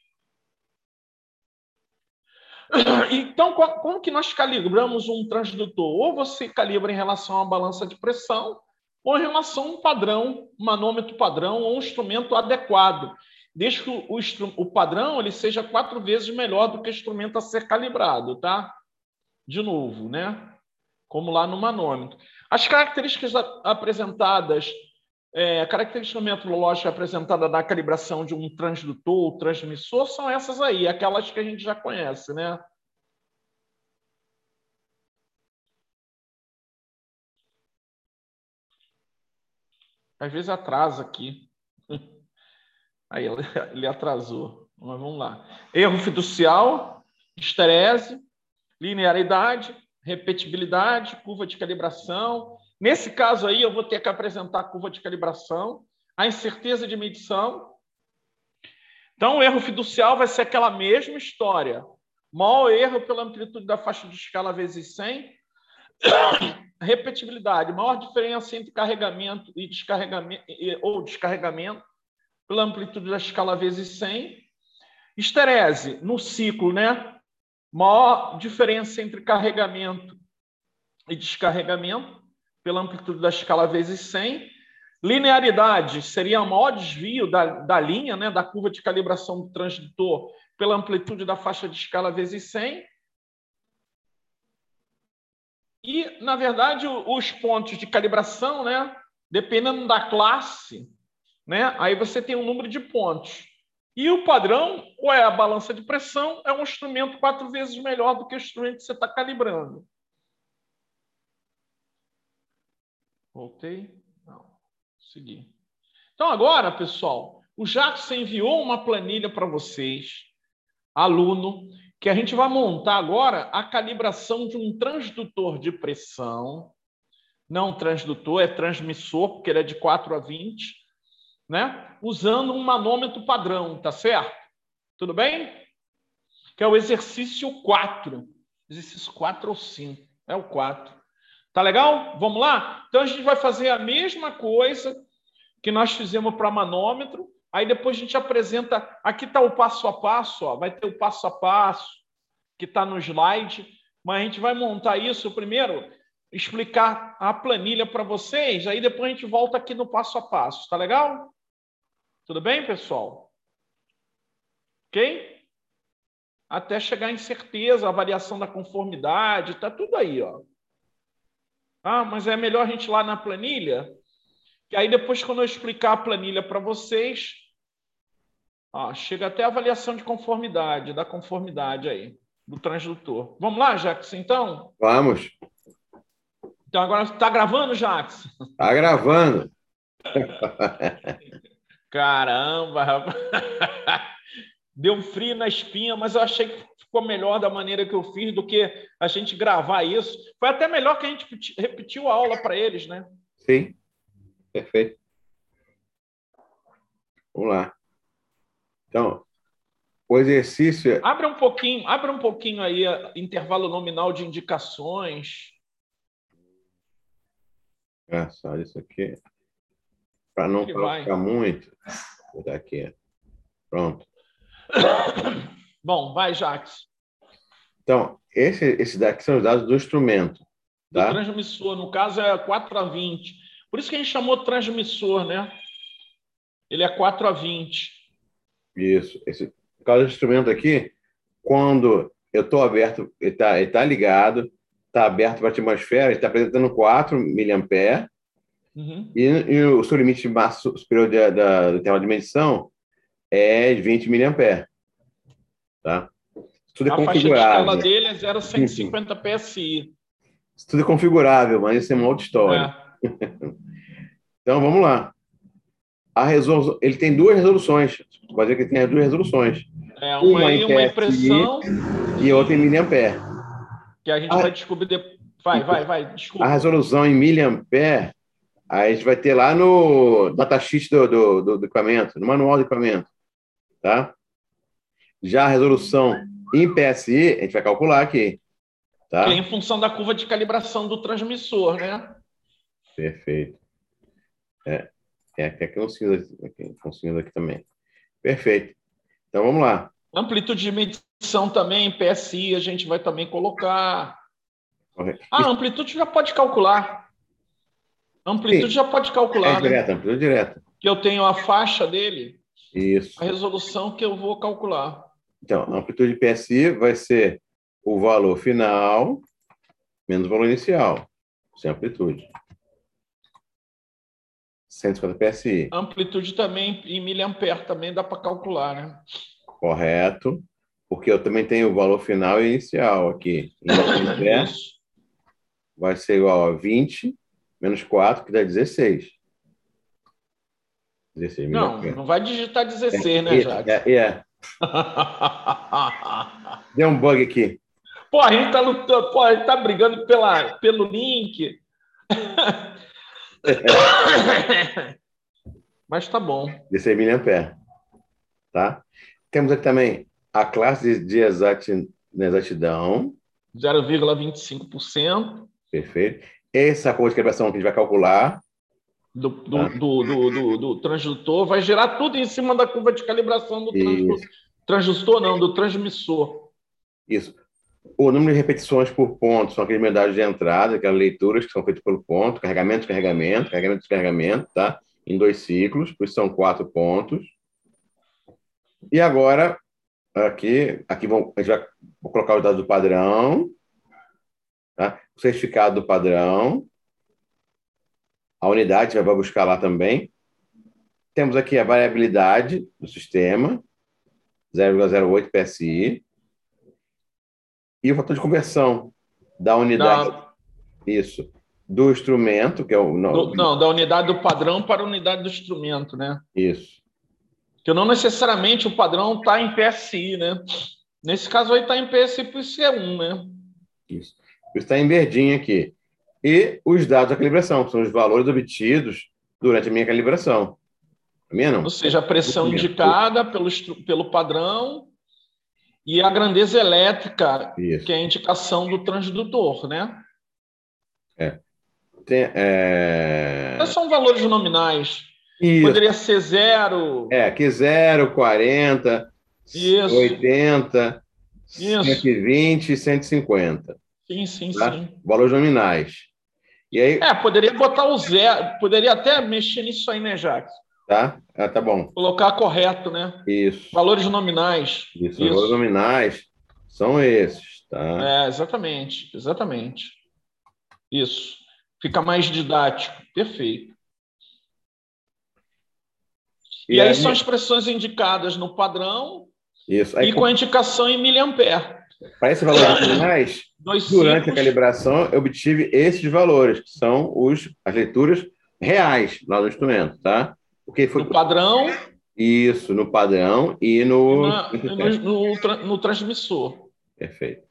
Speaker 1: Então, como que nós calibramos um transdutor? Ou você calibra em relação a uma balança de pressão, ou em relação a um padrão, um manômetro padrão, ou um instrumento adequado, desde que o, o padrão ele seja quatro vezes melhor do que o instrumento a ser calibrado, tá? De novo, né? Como lá no manômetro. As características apresentadas, é, a característica metrológica apresentada na calibração de um transdutor ou transmissor são essas aí, aquelas que a gente já conhece, né? Às vezes atrasa aqui. Aí ele atrasou. Mas vamos lá. Erro fiducial, esterese, linearidade, repetibilidade, curva de calibração. Nesse caso aí, eu vou ter que apresentar a curva de calibração, a incerteza de medição. Então, o erro fiducial vai ser aquela mesma história. Maior erro pela amplitude da faixa de escala vezes cem. Repetibilidade, maior diferença entre carregamento e descarregamento, ou descarregamento pela amplitude da escala vezes cem. Esterese, no ciclo, né? Maior diferença entre carregamento e descarregamento pela amplitude da escala vezes cem. Linearidade seria o maior desvio da, da linha, né, da curva de calibração do transdutor pela amplitude da faixa de escala vezes cem. E, na verdade, os pontos de calibração, né, dependendo da classe, né, aí você tem um número de pontos. E o padrão, ou é a balança de pressão, é um instrumento quatro vezes melhor do que o instrumento que você está calibrando. Voltei? Não. Segui. Então, agora, pessoal, o Jackson enviou uma planilha para vocês, aluno, que a gente vai montar agora a calibração de um transdutor de pressão. Não transdutor, é transmissor, porque ele é de quatro a vinte. né? Usando um manômetro padrão, tá certo? Tudo bem? Que é o exercício quatro. Exercício quatro ou cinco. É o quatro. Tá legal? Vamos lá? Então, a gente vai fazer a mesma coisa que nós fizemos para manômetro. Aí, depois, a gente apresenta... Aqui está o passo a passo. Ó. Vai ter o passo a passo que está no slide. Mas a gente vai montar isso primeiro, explicar a planilha para vocês. Aí, depois, a gente volta aqui no passo a passo. Tá legal? Tudo bem, pessoal? Ok? Até chegar em certeza, avaliação da conformidade, está tudo aí, ó. Ah, mas é melhor a gente ir lá na planilha, que aí depois, quando eu explicar a planilha para vocês, ó, chega até a avaliação de conformidade, da conformidade aí, do transdutor. Vamos lá, Jackson, então?
Speaker 2: Vamos.
Speaker 1: Então, agora está gravando, Jackson?
Speaker 2: Está gravando.
Speaker 1: Caramba, rapaz. Deu frio na espinha, mas eu achei que ficou melhor da maneira que eu fiz do que a gente gravar isso. Foi até melhor que a gente repetiu a aula para eles, né?
Speaker 2: Sim, perfeito. Vamos lá. Então, o exercício...
Speaker 1: Abre um pouquinho, abre um pouquinho aí, intervalo nominal de indicações.
Speaker 2: É, só isso aqui. Para não ficar muito. Vou botar aqui. Pronto.
Speaker 1: Bom, vai, Jax.
Speaker 2: Então, esse, esse daqui são os dados do instrumento. Tá?
Speaker 1: Do transmissor, no caso, é quatro a vinte. Por isso que a gente chamou de transmissor, né? Ele é quatro a vinte.
Speaker 2: Isso. Esse, no caso do instrumento aqui, quando eu estou aberto, ele está ele tá ligado, está aberto para a atmosfera, ele está apresentando quatro miliamperes, uhum. e, e o seu limite de massa superior da, da, do intervalo de medição é vinte miliamperes. Tá? Tudo é
Speaker 1: a faixa de escala dele é zero vírgula cento e cinquenta P S I.
Speaker 2: Isso tudo é configurável, mas isso é uma outra história. É. Então, vamos lá. A resolução, ele tem duas resoluções. Pode ver que ele tem as duas resoluções.
Speaker 1: É, uma, uma, em uma impressão
Speaker 2: e outra em miliampere.
Speaker 1: Que a gente a... vai descobrir depois. Vai, vai, vai. Desculpa.
Speaker 2: A resolução em miliampere, a gente vai ter lá no datasheet do, do, do, do equipamento, no manual do equipamento. Tá? Já a resolução em P S I, a gente vai calcular aqui. Tá?
Speaker 1: Que é em função da curva de calibração do transmissor, né?
Speaker 2: Perfeito. É, é aqui um cinza aqui, um cinza aqui também. Perfeito. Então, vamos lá.
Speaker 1: Amplitude de medição também, P S I, a gente vai também colocar. Correto. Ah, amplitude já pode calcular. Amplitude Sim. já pode calcular,
Speaker 2: é direta, né? Amplitude direta.
Speaker 1: Que eu tenho a faixa dele.
Speaker 2: Isso.
Speaker 1: A resolução que eu vou calcular.
Speaker 2: Então, a amplitude de P S I vai ser o valor final menos o valor inicial, sem amplitude. cento e cinquenta P S I.
Speaker 1: Amplitude também em miliampere também dá para calcular, né?
Speaker 2: Correto. Porque eu também tenho o valor final e inicial aqui. Isso. Vai ser igual a vinte menos quatro, que dá dezesseis. dezesseis
Speaker 1: não, não vai digitar dezesseis, é, né, Jacques?
Speaker 2: É, é. Deu um bug aqui.
Speaker 1: Pô, a gente tá lutando, pô, a gente tá brigando pela, pelo link. Mas tá bom.
Speaker 2: dezesseis miliamperes. Tá? Temos aqui também a classe de exatidão.
Speaker 1: zero vírgula vinte e cinco por cento.
Speaker 2: Perfeito. Essa curva de calibração que a gente vai calcular.
Speaker 1: Do, do, tá? do, do, do, do transdutor, vai gerar tudo em cima da curva de calibração do transdutor. Transdutor, não, do transmissor.
Speaker 2: Isso. O número de repetições por ponto são aqueles medalhas de entrada, aquelas leituras que são feitas pelo ponto, carregamento, carregamento, carregamento, descarregamento, tá? Em dois ciclos, por isso são quatro pontos. E agora, aqui, aqui vão, a gente vai vou colocar os dados do padrão, tá? O certificado do padrão, a unidade, já vai buscar lá também. Temos aqui a variabilidade do sistema, zero vírgula zero oito P S I. E o fator de conversão da unidade. Da... Isso. Do instrumento, que é o.
Speaker 1: Do, não, da unidade do padrão para a unidade do instrumento, né?
Speaker 2: Isso.
Speaker 1: Que não necessariamente o padrão está em P S I, né? Nesse caso aí está em P S I por C um, né?
Speaker 2: Isso. Isso está em verdinho aqui. E os dados da calibração, que são os valores obtidos durante a minha calibração. A minha não.
Speaker 1: Ou seja, a pressão indicada pelo, pelo padrão e a grandeza elétrica,
Speaker 2: Isso.
Speaker 1: que é a indicação do transdutor, né?
Speaker 2: É. Tem, é...
Speaker 1: Esses são valores nominais.
Speaker 2: Isso.
Speaker 1: Poderia ser zero.
Speaker 2: É, aqui zero, quarenta,
Speaker 1: Isso.
Speaker 2: oitenta,
Speaker 1: Isso.
Speaker 2: cento e vinte e cento e cinquenta.
Speaker 1: Sim, sim,
Speaker 2: Tá?
Speaker 1: sim.
Speaker 2: Valores nominais. E aí...
Speaker 1: É, poderia botar o zero, poderia até mexer nisso aí, né, Jacques?
Speaker 2: Tá? Ah, tá bom.
Speaker 1: Colocar correto, né?
Speaker 2: Isso.
Speaker 1: Valores nominais.
Speaker 2: Isso,
Speaker 1: Isso.
Speaker 2: Os valores nominais são esses, tá?
Speaker 1: É, exatamente, exatamente. Isso. Fica mais didático. Perfeito. E, e aí, aí são expressões indicadas no padrão
Speaker 2: isso. Aí,
Speaker 1: e com a indicação em miliampere.
Speaker 2: Para esses valores nominais, durante ciclos, a calibração, eu obtive esses valores, que são os, as leituras reais lá do instrumento, tá? Porque foi...
Speaker 1: No padrão.
Speaker 2: Isso, no padrão e no...
Speaker 1: E na, no, no, no transmissor.
Speaker 2: Perfeito.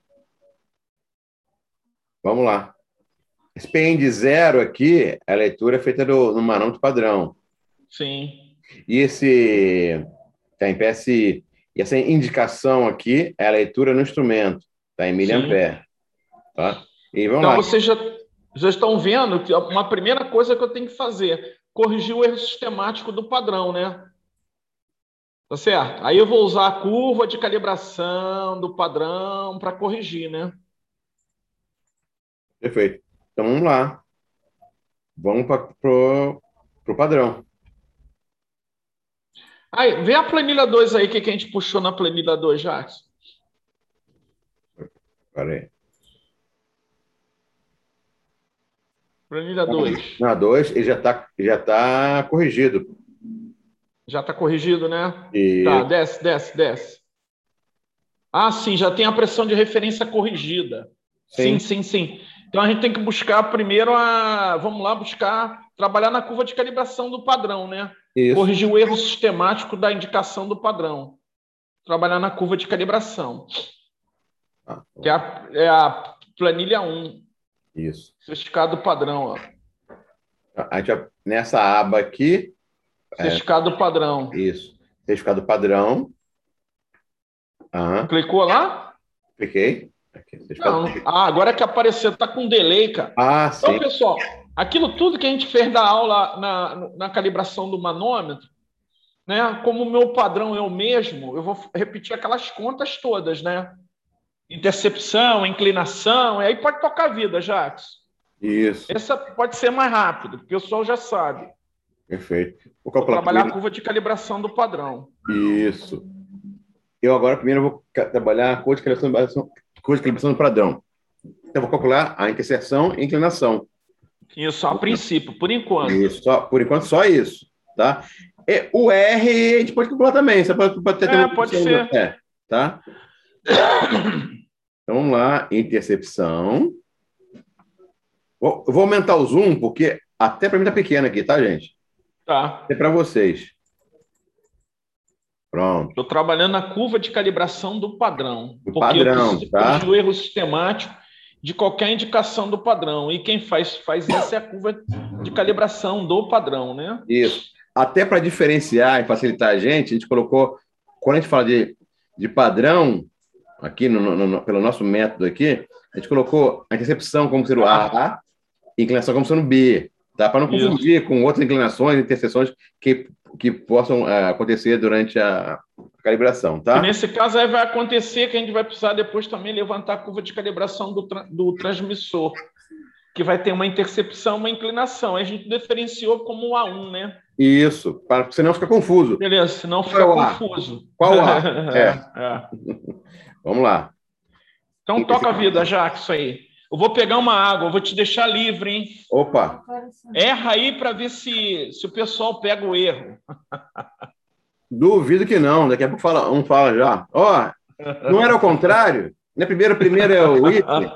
Speaker 2: Vamos lá. Esse P N de zero aqui, a leitura é feita no, no manômetro padrão.
Speaker 1: Sim.
Speaker 2: E esse... Tá em P S I. E essa indicação aqui é a leitura no instrumento, tá? Em miliampere. Tá? E vamos
Speaker 1: então,
Speaker 2: lá.
Speaker 1: vocês já, já estão vendo que uma primeira coisa que eu tenho que fazer, corrigir o erro sistemático do padrão, né? Tá certo? Aí eu vou usar a curva de calibração do padrão para corrigir, né?
Speaker 2: Perfeito. Então, vamos lá. Vamos para o padrão.
Speaker 1: Aí, vê a planilha dois aí, o que, que a gente puxou na planilha dois, Jacques.
Speaker 2: Espera aí.
Speaker 1: Planilha dois.
Speaker 2: Na dois, ele já está já tá corrigido.
Speaker 1: Já está corrigido, né?
Speaker 2: E...
Speaker 1: Tá, desce, desce, desce. Ah, sim, já tem a pressão de referência corrigida. Sim, sim, sim. sim. Então, a gente tem que buscar primeiro a... Vamos lá, buscar... Trabalhar na curva de calibração do padrão, né?
Speaker 2: Isso.
Speaker 1: Corrigir o erro sistemático da indicação do padrão. Trabalhar na curva de calibração. Ah, que é a, é a planilha um.
Speaker 2: Isso.
Speaker 1: Certificado padrão, ó.
Speaker 2: A gente, nessa aba aqui...
Speaker 1: Certificado
Speaker 2: é...
Speaker 1: padrão.
Speaker 2: Isso. Certificado padrão. Uhum.
Speaker 1: Clicou lá?
Speaker 2: Cliquei. Aqui,
Speaker 1: Não. Ah, agora é que apareceu. Está com delay, cara.
Speaker 2: Ah,
Speaker 1: então,
Speaker 2: sim.
Speaker 1: pessoal, aquilo tudo que a gente fez da aula na, na calibração do manômetro, né? Como o meu padrão é o mesmo, eu vou repetir aquelas contas todas, né? Intercepção, inclinação, e aí pode tocar a vida, Jacques.
Speaker 2: Isso.
Speaker 1: Essa pode ser mais rápido, porque o pessoal já sabe.
Speaker 2: Perfeito.
Speaker 1: Vou, vou trabalhar primeiro a curva de calibração do padrão.
Speaker 2: Isso. Eu agora primeiro vou trabalhar a curva de calibração, curva de calibração do padrão. Então, vou calcular a interseção e inclinação.
Speaker 1: Isso, a princípio, por enquanto.
Speaker 2: Isso, só, por enquanto, só isso. Tá? E o R a gente pode calcular também. Você pode, pode ter
Speaker 1: é, pode ser.
Speaker 2: É, tá? Então, vamos lá. Intercepção. Vou, vou aumentar o zoom, porque até para mim tá pequeno aqui, tá, gente?
Speaker 1: Tá.
Speaker 2: É para vocês. Pronto.
Speaker 1: Estou trabalhando na curva de calibração do padrão.
Speaker 2: Do
Speaker 1: porque
Speaker 2: padrão,
Speaker 1: eu preciso
Speaker 2: tá?
Speaker 1: corrigir o erro sistemático de qualquer indicação do padrão. E quem faz, faz isso é a curva de calibração do padrão, né?
Speaker 2: Isso. Até para diferenciar e facilitar a gente, a gente colocou, quando a gente fala de, de padrão, aqui no, no, no, pelo nosso método aqui, a gente colocou a intercepção como sendo A e inclinação como sendo B, tá? Para não confundir isso com outras inclinações e interseções que, que possam uh, acontecer durante a calibração, tá?
Speaker 1: E nesse caso aí vai acontecer que a gente vai precisar depois também levantar a curva de calibração do, tra do transmissor, que vai ter uma intercepção, uma inclinação. A gente diferenciou como um A um, né?
Speaker 2: Isso, para senão fica confuso.
Speaker 1: Beleza, senão fica
Speaker 2: Qual
Speaker 1: confuso.
Speaker 2: Qual A?
Speaker 1: é. é.
Speaker 2: Vamos lá.
Speaker 1: Então toca a vida, Jacques, isso aí. Eu vou pegar uma água, eu vou te deixar livre, hein?
Speaker 2: Opa!
Speaker 1: Erra aí para ver se, se o pessoal pega o erro.
Speaker 2: Duvido que não, daqui a pouco fala, um fala já. Ó, oh, não era o contrário? Né? Primeiro, primeiro é o item.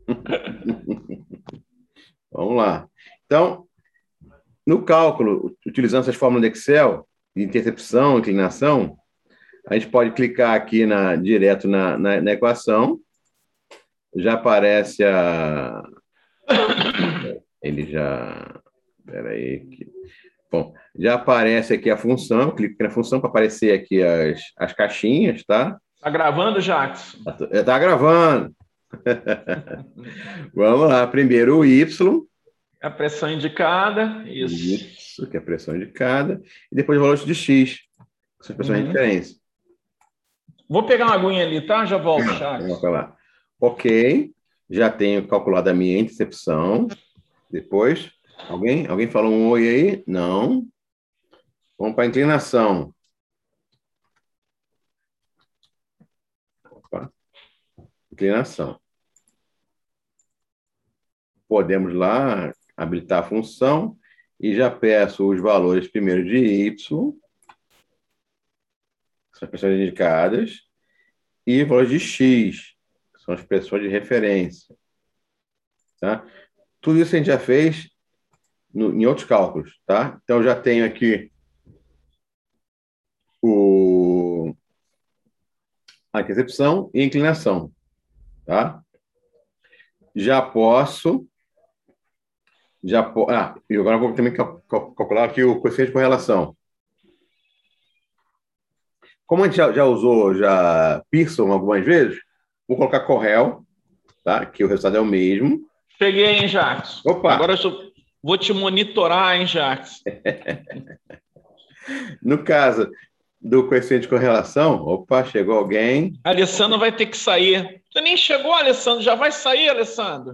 Speaker 2: Vamos lá. Então, no cálculo, utilizando essas fórmulas de Excel, de intercepção, inclinação, a gente pode clicar aqui na, direto na, na, na equação. Já aparece a... Ele já... Espera aí. Bom, já aparece aqui a função, eu clico na função para aparecer aqui as, as caixinhas, tá?
Speaker 1: Tá gravando, Jackson?
Speaker 2: Está gravando. Vamos lá, primeiro o Y.
Speaker 1: A pressão indicada, isso.
Speaker 2: Isso, que é a pressão indicada. E depois o valor de X, que são as pressões de
Speaker 1: Uhum.
Speaker 2: referência.
Speaker 1: Vou pegar uma aguinha ali, tá? Já volto,
Speaker 2: Vamos
Speaker 1: Jackson.
Speaker 2: lá. Ok, já tenho calculado a minha intercepção. Depois, alguém, alguém falou um oi aí? Não. Vamos para a inclinação. Opa. Inclinação. Podemos lá habilitar a função e já peço os valores primeiro de Y, que são as pressões indicadas, e valores de X, que são as pressões de referência. Tá? Tudo isso a gente já fez no, em outros cálculos. Tá? Então, já tenho aqui o, a intercepção e a inclinação. Tá? Já posso... Já po... Ah, e agora vou também cal- cal- calcular aqui o coeficiente de correlação. Como a gente já, já usou já Pearson algumas vezes, vou colocar Correl, tá? Que o resultado é o mesmo.
Speaker 1: Cheguei, hein, Jackson?
Speaker 2: Opa!
Speaker 1: Agora eu sou- vou te monitorar, hein, Jackson?
Speaker 2: No caso do coeficiente de correlação, opa, chegou alguém.
Speaker 1: Alessandro vai ter que sair. Você nem chegou, Alessandro. Já vai sair, Alessandro?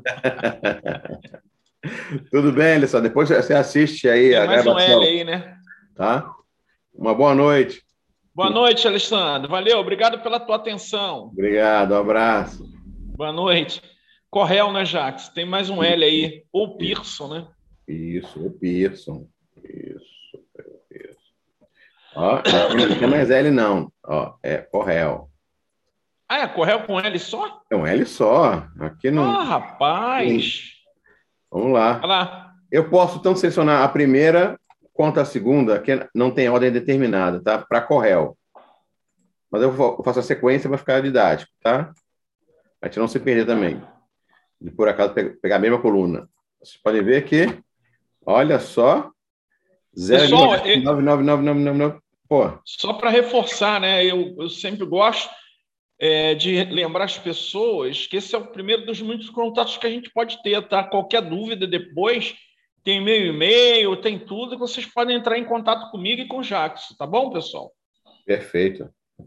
Speaker 2: Tudo bem, Alessandro? Depois você assiste aí
Speaker 1: Tem
Speaker 2: a
Speaker 1: mais um
Speaker 2: gravação.
Speaker 1: L aí, né?
Speaker 2: Tá? Uma boa noite.
Speaker 1: Boa noite, Alessandro. Valeu, obrigado pela tua atenção.
Speaker 2: Obrigado, um abraço.
Speaker 1: Boa noite. Correl, né, Jackson? Tem mais um L aí. Ou Pearson, né?
Speaker 2: Isso, o Pearson. Isso, isso. Ó, não tem mais L, não. Ó, é Correl.
Speaker 1: Ah, é Correl com L só?
Speaker 2: É um L só. Aqui não.
Speaker 1: Ah, rapaz.
Speaker 2: Vamos lá.
Speaker 1: Olha lá.
Speaker 2: Eu posso tanto selecionar a primeira quanto a segunda, que não tem ordem determinada, tá? Para Correl. Mas eu faço a sequência para ficar didático, tá? A gente não se perder também. De por acaso pegar a mesma coluna. Vocês podem ver que, olha só, zero vírgula nove nove nove nove nove nove. Pô.
Speaker 1: Só para reforçar, né? Eu, eu sempre gosto é, de lembrar as pessoas que esse é o primeiro dos muitos contatos que a gente pode ter, tá? Qualquer dúvida depois, tem meu e-mail, tem tudo, que vocês podem entrar em contato comigo e com o Jackson, tá bom, pessoal?
Speaker 2: Perfeito.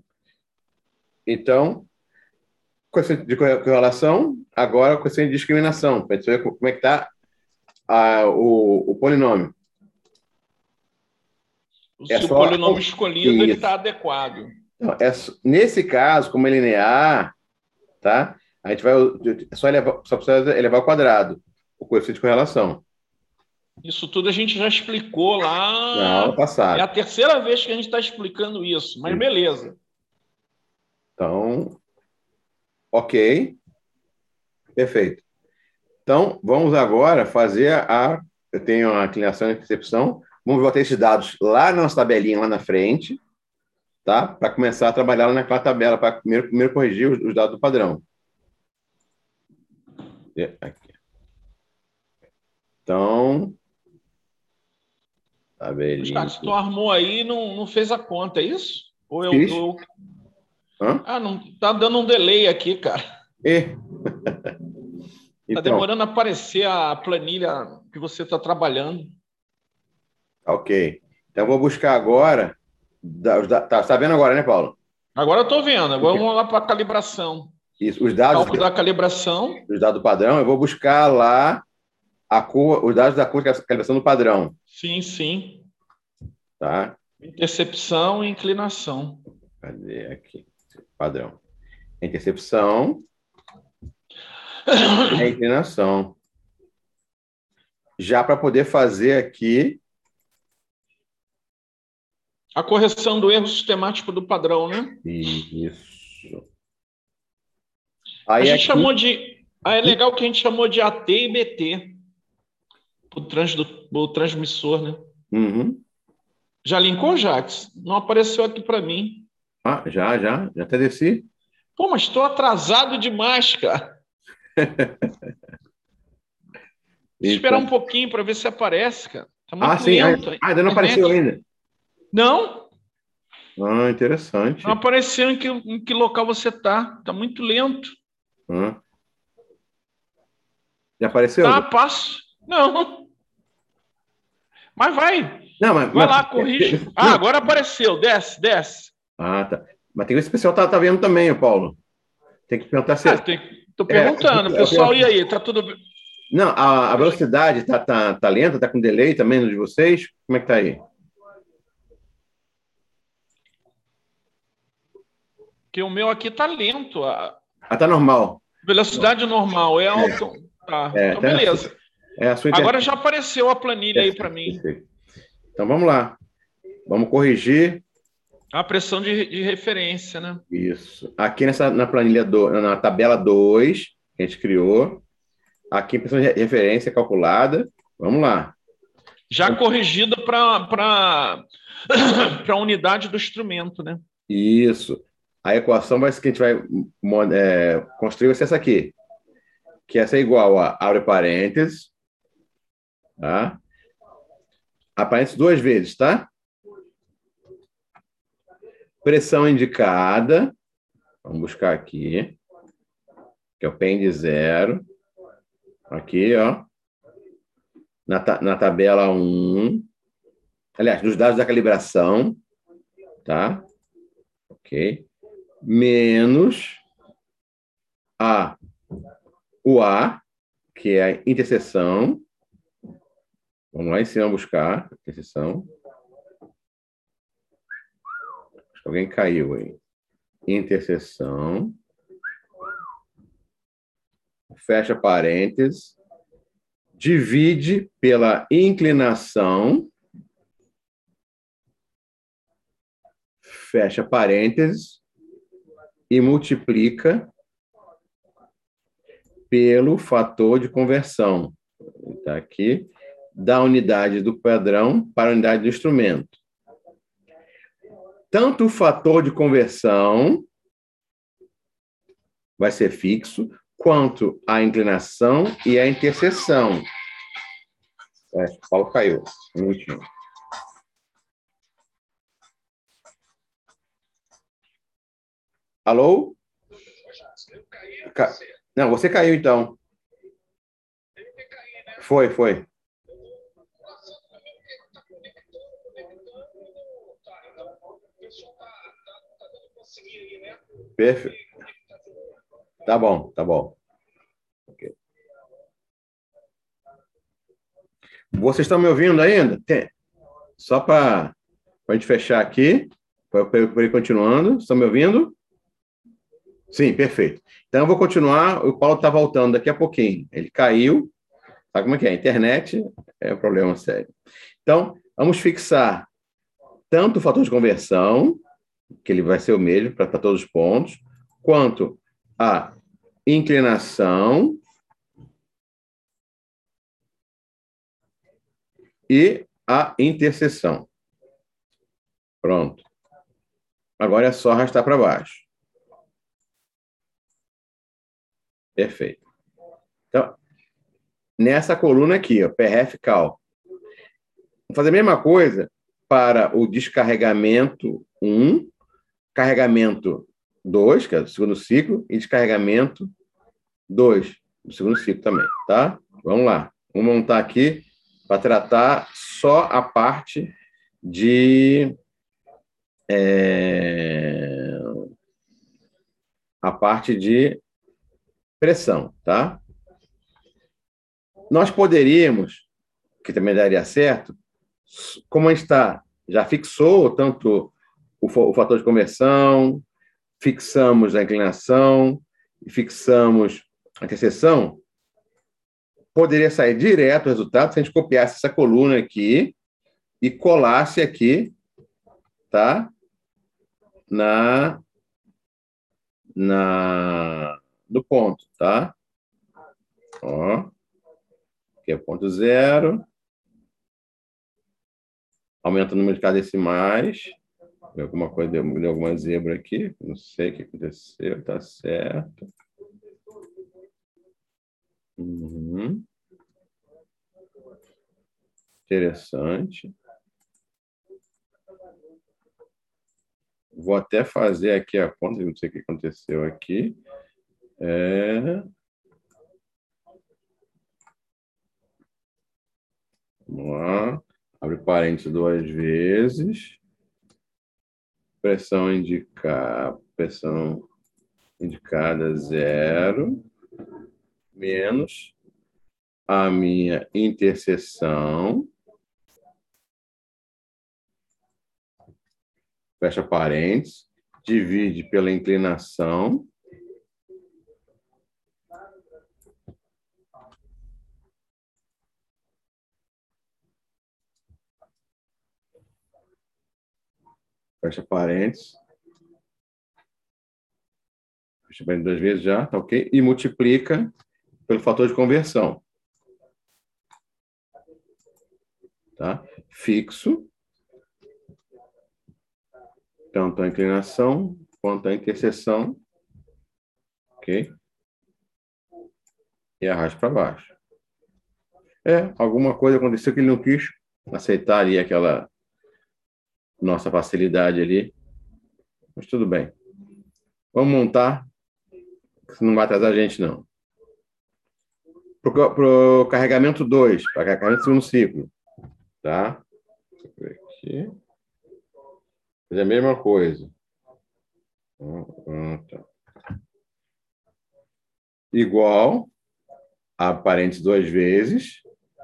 Speaker 2: Então, coeficiente de correlação, agora coeficiente de discriminação, para a gente ver como é que está o, o polinômio.
Speaker 1: O
Speaker 2: É
Speaker 1: seu
Speaker 2: só...
Speaker 1: polinômio escolhido ele está adequado.
Speaker 2: Não, é, nesse caso, como é linear, tá? A gente vai só, elevar, só precisa elevar ao quadrado o coeficiente de correlação.
Speaker 1: Isso tudo a gente já explicou lá.
Speaker 2: Na aula passada.
Speaker 1: É a terceira vez que a gente está explicando isso, mas beleza.
Speaker 2: Então, ok. Perfeito. Então, vamos agora fazer a... Eu tenho a inclinação e a intercepção. Vamos botar esses dados lá na nossa tabelinha, lá na frente, tá? Para começar a trabalhar lá naquela tabela, para primeiro, primeiro corrigir os, os dados do padrão. Aqui. Então, tabelinha.
Speaker 1: Mas, tu armou aí e não, não fez a conta, é isso? Ou eu,
Speaker 2: Fiz.
Speaker 1: eu...
Speaker 2: Hã?
Speaker 1: Ah, não, tá dando um delay aqui, cara.
Speaker 2: E...
Speaker 1: Tá
Speaker 2: então,
Speaker 1: demorando a aparecer a planilha que você está trabalhando.
Speaker 2: ok. Então, eu vou buscar agora... Tá, tá vendo agora, né, Paulo?
Speaker 1: Agora eu estou vendo. Agora vamos lá para a calibração.
Speaker 2: Isso, os dados...
Speaker 1: Cálculo da calibração.
Speaker 2: Os dados do padrão, eu vou buscar lá a cor, os dados da cor de calibração do padrão.
Speaker 1: Sim, sim.
Speaker 2: Tá?
Speaker 1: Intercepção e inclinação.
Speaker 2: Cadê aqui? Padrão. Intercepção e a inclinação. Já para poder fazer aqui...
Speaker 1: A correção do erro sistemático do padrão, né?
Speaker 2: Isso.
Speaker 1: Aí a gente
Speaker 2: aqui...
Speaker 1: chamou de... Ah, é legal que a gente chamou de A T e B T. O, trans do... o transmissor, né?
Speaker 2: Uhum.
Speaker 1: Já linkou, Jax? Não apareceu aqui para mim.
Speaker 2: Ah, já, já. Já até desci.
Speaker 1: Pô, mas estou atrasado demais, cara.
Speaker 2: Então...
Speaker 1: Esperar um pouquinho para ver se aparece, cara. Está
Speaker 2: Ah,
Speaker 1: muito
Speaker 2: sim. Ah,
Speaker 1: lento. a
Speaker 2: ainda não
Speaker 1: internet.
Speaker 2: apareceu ainda.
Speaker 1: Não,
Speaker 2: Ah, interessante.
Speaker 1: não apareceu em que, em que local você está. Está muito lento.
Speaker 2: Ah. Já apareceu?
Speaker 1: Tá, passo. Não, mas vai.
Speaker 2: Não, mas,
Speaker 1: Vai
Speaker 2: mas-
Speaker 1: lá, corrige. Ah,
Speaker 2: não.
Speaker 1: agora apareceu. Desce, desce.
Speaker 2: Ah, tá. Mas tem esse pessoal tá, tá vendo também, ô Paulo. Tem que perguntar se.
Speaker 1: Ah, tem, tô
Speaker 2: É,
Speaker 1: perguntando.
Speaker 2: eu-
Speaker 1: Pessoal,
Speaker 2: eu-
Speaker 1: e aí? Tá tudo bem?
Speaker 2: não, a, a velocidade tá, tá, tá lenta, tá com delay também no de vocês? Como é que tá aí?
Speaker 1: Que o meu aqui tá lento. A
Speaker 2: Ah, tá normal.
Speaker 1: velocidade normal é alto. Tá,
Speaker 2: É,
Speaker 1: então
Speaker 2: tá a sua,
Speaker 1: beleza.
Speaker 2: é a sua
Speaker 1: Agora
Speaker 2: internet.
Speaker 1: já apareceu a planilha aí para
Speaker 2: Perfeito,
Speaker 1: mim.
Speaker 2: perfeito. Então vamos lá. Vamos corrigir
Speaker 1: A pressão de, de referência, né?
Speaker 2: isso. Aqui nessa, na planilha do, na tabela dois que a gente criou, aqui pressão de referência calculada. Vamos lá.
Speaker 1: Já corrigida para a unidade do instrumento, né?
Speaker 2: Isso. A equação vai, que a gente vai mo- é, construir vai ser essa aqui, que essa é igual a, abre parênteses, tá? A parênteses duas vezes, tá? Pressão indicada, vamos buscar aqui, que é o P E N de zero, aqui, ó, na, ta- na tabela um, aliás, dos dados da calibração, tá? Ok? Menos a, o A, que é a interseção. Vamos lá em cima buscar a interseção. Acho que alguém caiu aí. Interseção. Fecha parênteses. Divide pela inclinação. Fecha parênteses. E multiplica pelo fator de conversão. Está aqui. Da unidade do padrão para a unidade do instrumento. Tanto o fator de conversão vai ser fixo, quanto a inclinação e a interseção. É, o Paulo caiu. Um minutinho. Alô? Ca... Não, você caiu então. Foi, foi. Perfeito. Tá bom, tá bom. Okay. Vocês estão me ouvindo ainda? Tem. Só para a gente fechar aqui, para ir continuando. Estão me ouvindo? Sim, perfeito. Então eu vou continuar. O Paulo está voltando daqui a pouquinho. Ele caiu. Sabe como é que é? A internet é um problema sério. Então, vamos fixar tanto o fator de conversão, que ele vai ser o mesmo para todos os pontos, quanto a inclinação e a interseção. Pronto. Agora é só arrastar para baixo. Perfeito. Então, nessa coluna aqui, ó, P R F Cal. Vamos fazer a mesma coisa para o descarregamento um, carregamento dois, que é o segundo ciclo, e descarregamento dois, do segundo ciclo também, tá? Vamos lá. Vamos montar aqui para tratar só a parte de... É, a parte de pressão, tá? Nós poderíamos, que também daria certo, como a gente está, já fixou tanto o, o fator de conversão, fixamos a inclinação, fixamos a interseção, poderia sair direto o resultado se a gente copiasse essa coluna aqui e colasse aqui, tá? Na, na, no ponto, tá? Ó, aqui é ponto zero. Aumenta o número de casas decimais. Deu alguma coisa, deu, deu alguma zebra aqui. Não sei o que aconteceu, tá certo. Uhum. Interessante. Vou até fazer aqui a conta, não sei o que aconteceu aqui. É... Vamos lá. Abre parênteses duas vezes. Pressão indicada, pressão indicada zero, menos a minha interseção, fecha parênteses, divide pela inclinação, fecha parênteses, fecha parênteses duas vezes já, tá ok? E multiplica pelo fator de conversão. Tá? Fixo, tanto a inclinação quanto a interseção, ok? E arrasto para baixo. É, alguma coisa aconteceu que ele não quis aceitar ali aquela nossa facilidade ali, mas tudo bem. Vamos montar, que não vai atrasar a gente, não. Para o carregamento dois, para carregamento do segundo ciclo, tá? Aqui. Fazer a mesma coisa. Igual a parênteses duas vezes,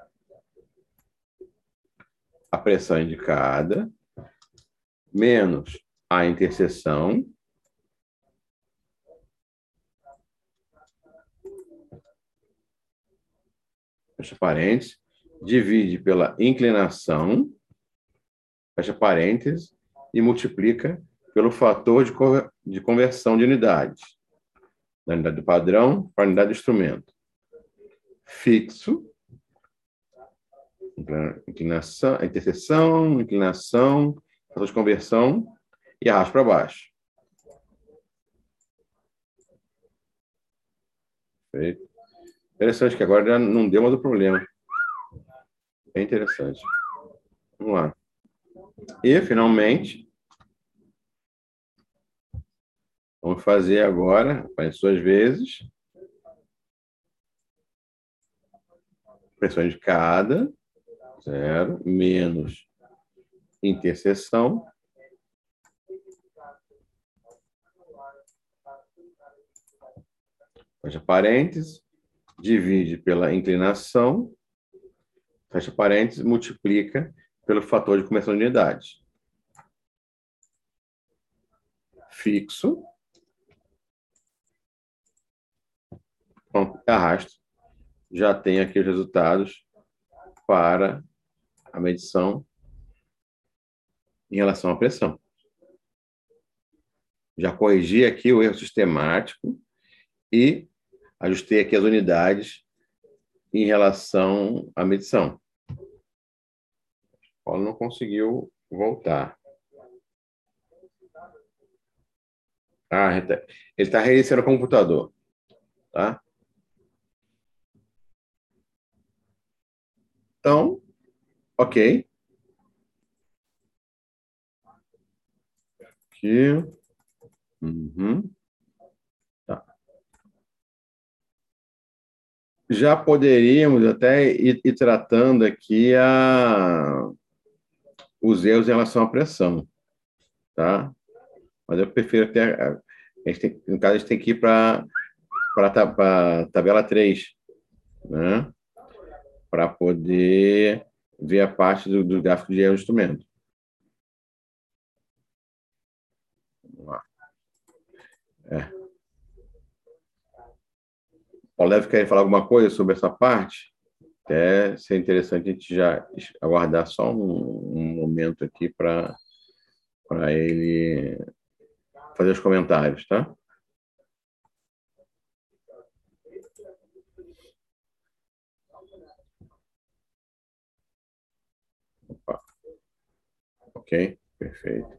Speaker 2: a pressão indicada, menos a interseção, fecha parênteses, divide pela inclinação, fecha parênteses, e multiplica pelo fator de, de conversão de unidades, da unidade do padrão para a unidade do instrumento. Fixo, inclinação, interseção, inclinação, fator de conversão, e arrasto para baixo. Perfeito. Interessante que agora já não deu mais o problema. É interessante. Vamos lá. E, finalmente, vamos fazer agora, faz suas vezes, pressão indicada, zero, menos interseção, fecha parênteses, divide pela inclinação, fecha parênteses, multiplica pelo fator de conversão de unidades. Fixo. Pronto, arrasto. Já tem aqui os resultados para a medição em relação à pressão. Já corrigi aqui o erro sistemático e ajustei aqui as unidades em relação à medição. O Paulo não conseguiu voltar. Ah, ele está reiniciando o computador. Tá? Então, ok. Aqui. Uhum. Tá. Já poderíamos até ir, ir tratando aqui a, os erros em relação à pressão. Tá? Mas eu prefiro até. A gente tem, no caso, a gente tem que ir para a tabela três, né? Para poder ver a parte do, do gráfico de erro do instrumento. Vamos lá. É. O Léo quer falar alguma coisa sobre essa parte? Até ser interessante a gente já aguardar só um, um momento aqui para ele fazer os comentários, tá? Opa. Ok, perfeito.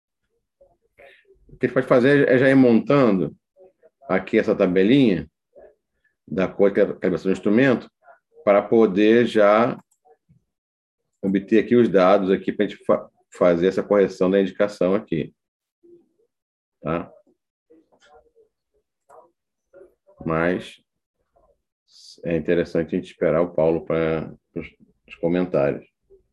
Speaker 2: O que a gente pode fazer é já ir montando aqui essa tabelinha, da cor de calibração do instrumento para poder já obter aqui os dados aqui para a gente fa fazer essa correção da indicação aqui. Tá? Mas é interessante a gente esperar o Paulo para os comentários.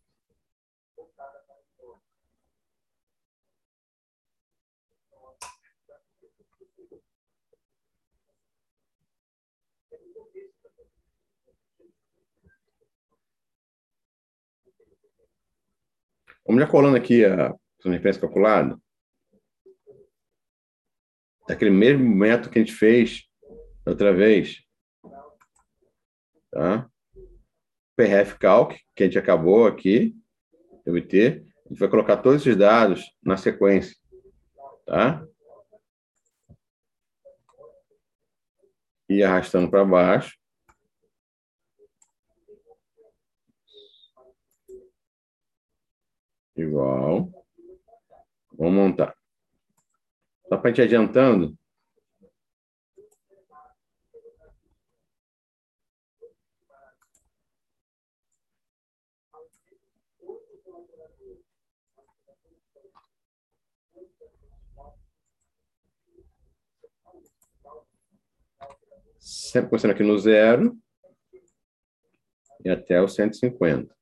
Speaker 2: Vamos já colando aqui a referência calculada. Daquele mesmo método que a gente fez outra vez. Tá? P R F Calc, que a gente acabou aqui de obter. A gente vai colocar todos esses dados na sequência. Tá? E arrastando para baixo. Igual. Vamos montar. Só para a gente ir adiantando. Sempre começando aqui no zero e até o cento e cinquenta.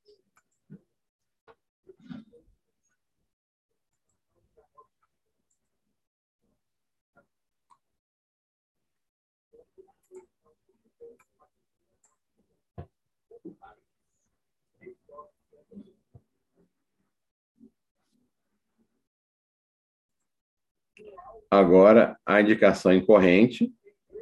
Speaker 2: Agora, a indicação em corrente.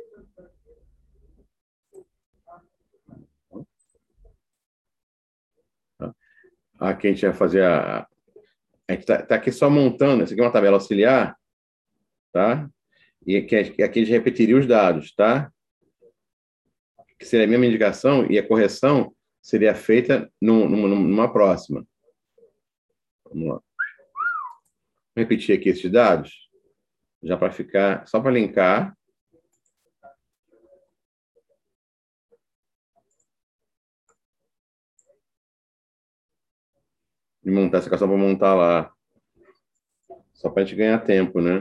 Speaker 2: Aqui a gente vai fazer a... A gente está tá aqui só montando. Essa aqui é uma tabela auxiliar. Tá? E aqui, aqui a gente repetiria os dados. Tá? Que seria a mesma indicação e a correção seria feita num, numa, numa próxima. Vamos lá. Vou repetir aqui esses dados. Já para ficar... Só para linkar. De montar essa equação para montar lá. Só para a gente ganhar tempo, né?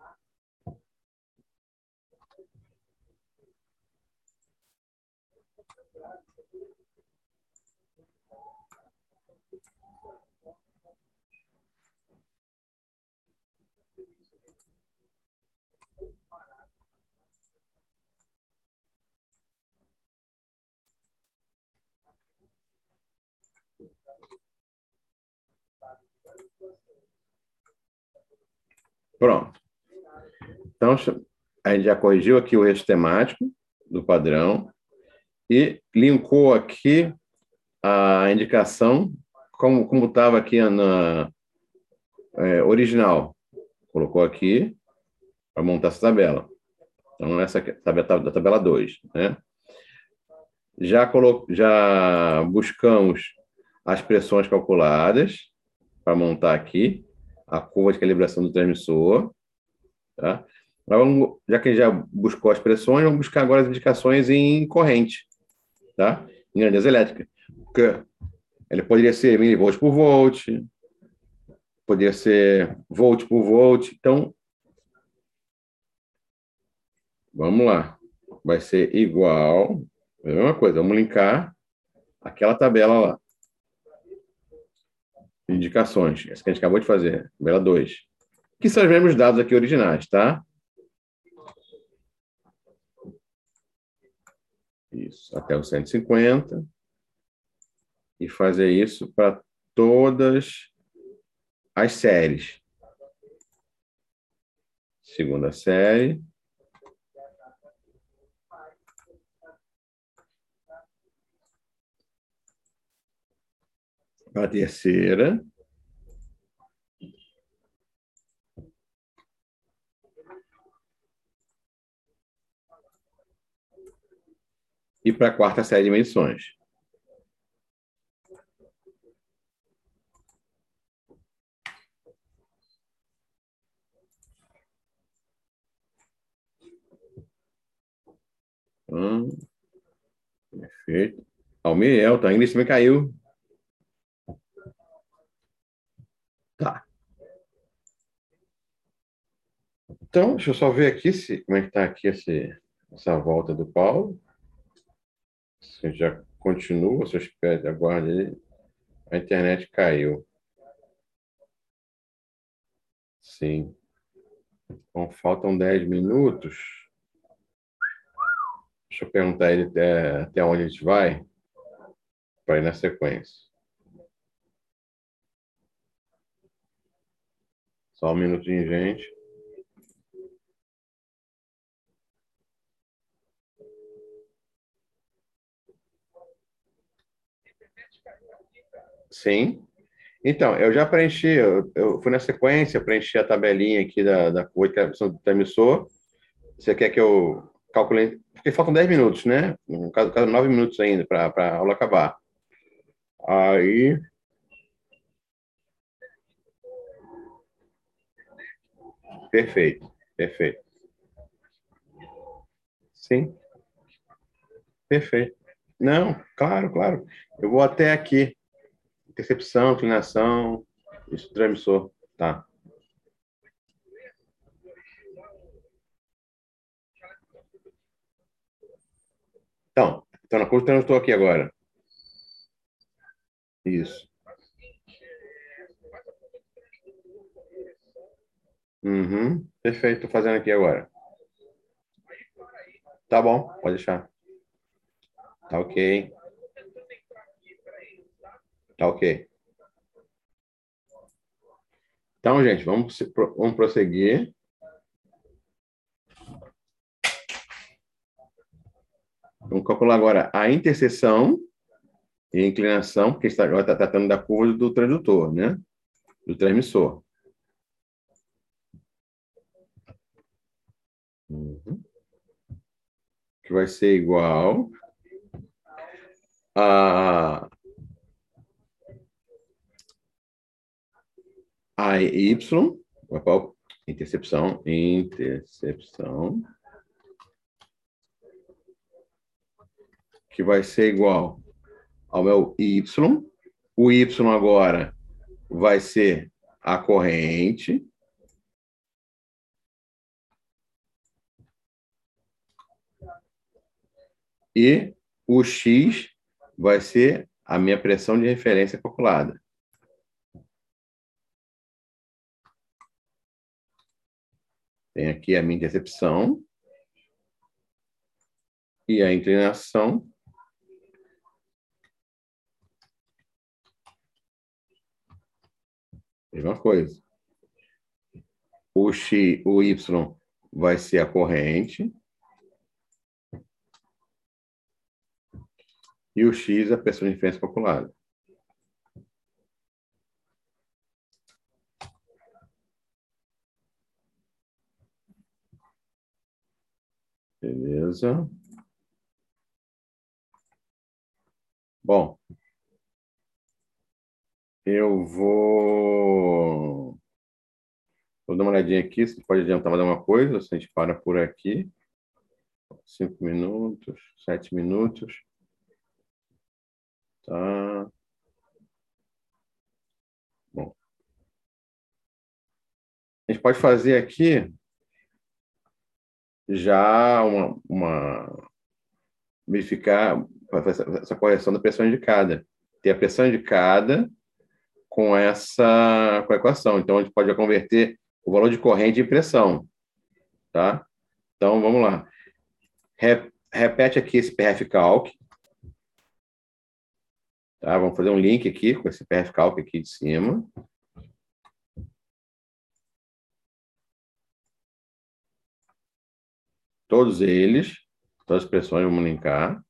Speaker 2: Pronto. Então, a gente já corrigiu aqui o eixo temático do padrão e linkou aqui a indicação como como estava aqui na é, original. Colocou aqui para montar essa tabela. Então, essa tabela da tabela dois, né? Já, colo... já buscamos as pressões calculadas para montar aqui a curva de calibração do transmissor. Tá? Vamos, já que já buscou as pressões, vamos buscar agora as indicações em corrente, tá? Em grandeza elétrica. Porque ele poderia ser milivolt por volt, poderia ser volt por volt. Então, vamos lá. Vai ser igual, a mesma coisa, vamos linkar aquela tabela lá. Indicações, essa que a gente acabou de fazer, tabela dois. Que são os mesmos dados aqui originais, tá? Isso, até o cento e cinquenta. E fazer isso para todas as séries. Segunda série. A terceira. E para a quarta série de medições. Hum. Perfeito. Almiel, tá indo, também caiu. Tá. Então, deixa eu só ver aqui se, como é que está aqui esse, essa volta do Paulo. Se já continua, se eu espero, aguarde aí. A internet caiu. Sim. Então, faltam dez minutos. Deixa eu perguntar ele até, até onde a gente vai, para ir na sequência. Só um minutinho, gente. Sim. Então, eu já preenchi, eu, eu fui na sequência, preenchi a tabelinha aqui da, da coisa que é do emissor. Você quer que eu calcule? Porque faltam dez minutos, né? No caso, caso nove minutos ainda para a aula acabar. Aí. Perfeito, perfeito. Sim, perfeito. Não, claro, claro. Eu vou até aqui. Intercepção, inclinação, isso, transmissor. Tá. Então, então na curva eu estou aqui agora. Isso. Uhum, perfeito, estou fazendo aqui agora. Tá bom, pode deixar. Tá ok. Tá ok. Então, gente, vamos, vamos prosseguir. Vamos calcular agora a interseção e a inclinação, porque está agora está tratando da curva do transdutor, né? Do transmissor. Uhum. Que vai ser igual a a y, intercepção, intercepção, que vai ser igual ao meu y. O y agora vai ser a corrente. E o x vai ser a minha pressão de referência calculada. Tem aqui a minha intercepção e a inclinação. Mesma coisa. O x, o y vai ser a corrente. E o x a pressão de referência calculada. Beleza. Bom, eu vou... Vou dar uma olhadinha aqui, se pode adiantar mais alguma coisa, se a gente para por aqui. Cinco minutos, sete minutos. Tá. Bom. A gente pode fazer aqui já uma, uma verificar essa correção da pressão indicada. Ter a pressão indicada com essa com a equação. Então, a gente pode converter o valor de corrente em pressão. Tá? Então, vamos lá. Repete aqui esse P R F Calc. Tá? Vamos fazer um link aqui com esse P R F Calc aqui de cima. Todos eles, todas as pressões, vamos linkar.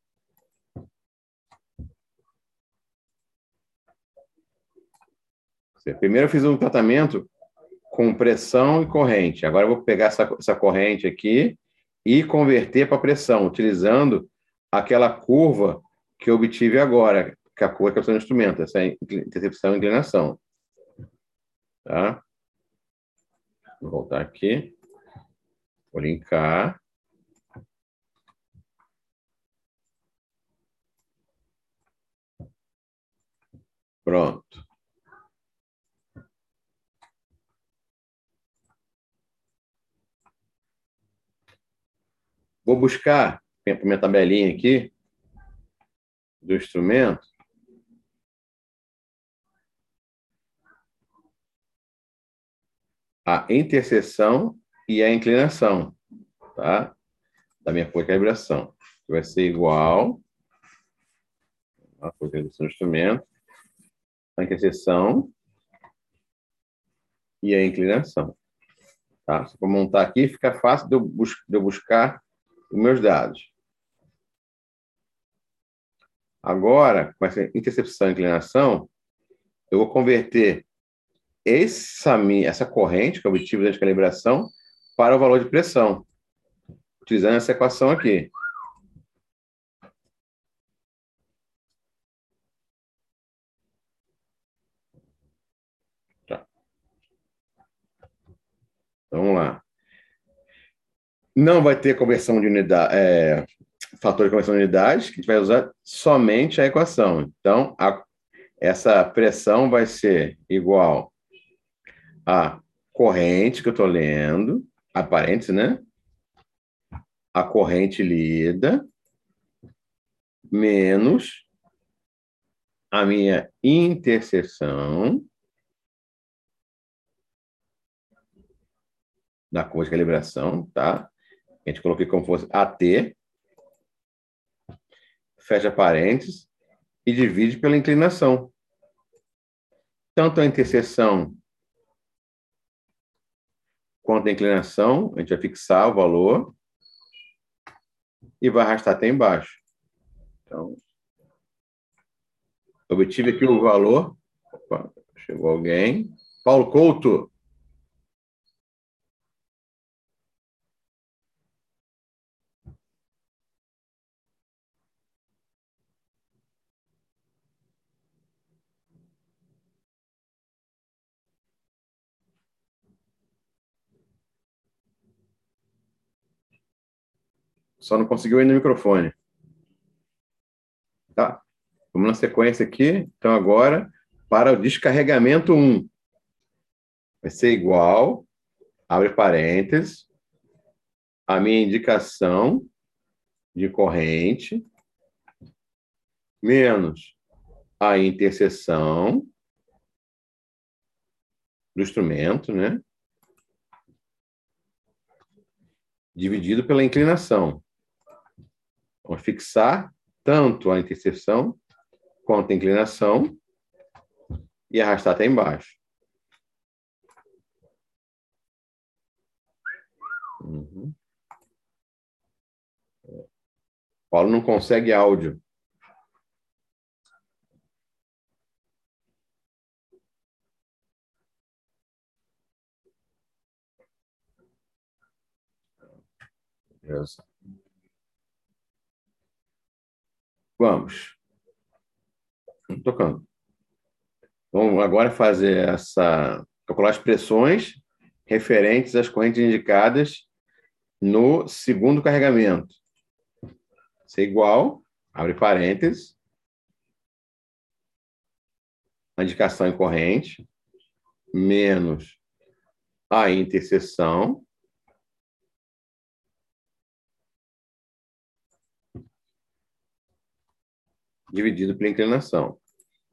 Speaker 2: Primeiro eu fiz um tratamento com pressão e corrente. Agora eu vou pegar essa, essa corrente aqui e converter para pressão, utilizando aquela curva que eu obtive agora, que é a curva que eu estou no instrumento, essa intercepção e inclinação. Tá? Vou voltar aqui. Vou linkar. Pronto. Vou buscar a minha tabelinha aqui do instrumento. A interseção e a inclinação, tá? Da minha força de calibração. Vai ser igual a força de calibração do instrumento, a interseção e a inclinação. Tá? Se eu montar aqui, fica fácil de eu, bus de eu buscar os meus dados. Agora, com essa intercepção e inclinação, eu vou converter essa, essa corrente que eu obtive da calibração para o valor de pressão, utilizando essa equação aqui. Tá. Vamos lá. Não vai ter conversão de unidade, é, fator de conversão de unidades, que a gente vai usar somente a equação. Então, a, essa pressão vai ser igual a corrente que eu estou lendo, a parêntese, né? A corrente lida, menos a minha interseção da curva de calibração, tá? A gente coloquei como fosse A T, fecha parênteses e divide pela inclinação. Tanto a interseção quanto a inclinação, a gente vai fixar o valor e vai arrastar até embaixo. Então, obtive aqui o valor. Opa, chegou alguém. Paulo Couto. Só não conseguiu ir no microfone. Tá. Vamos na sequência aqui. Então, agora, para o descarregamento um. Vai ser igual, abre parênteses, a minha indicação de corrente, menos a interseção do instrumento, né? Dividido pela inclinação. Vamos fixar tanto a interseção quanto a inclinação e arrastar até embaixo. Uhum. Paulo não consegue áudio. Beleza. Vamos. Tocando. Vamos agora fazer essa... calcular as pressões referentes às correntes indicadas no segundo carregamento. Isso é igual, abre parênteses, a indicação em corrente, menos a interseção, dividido pela inclinação.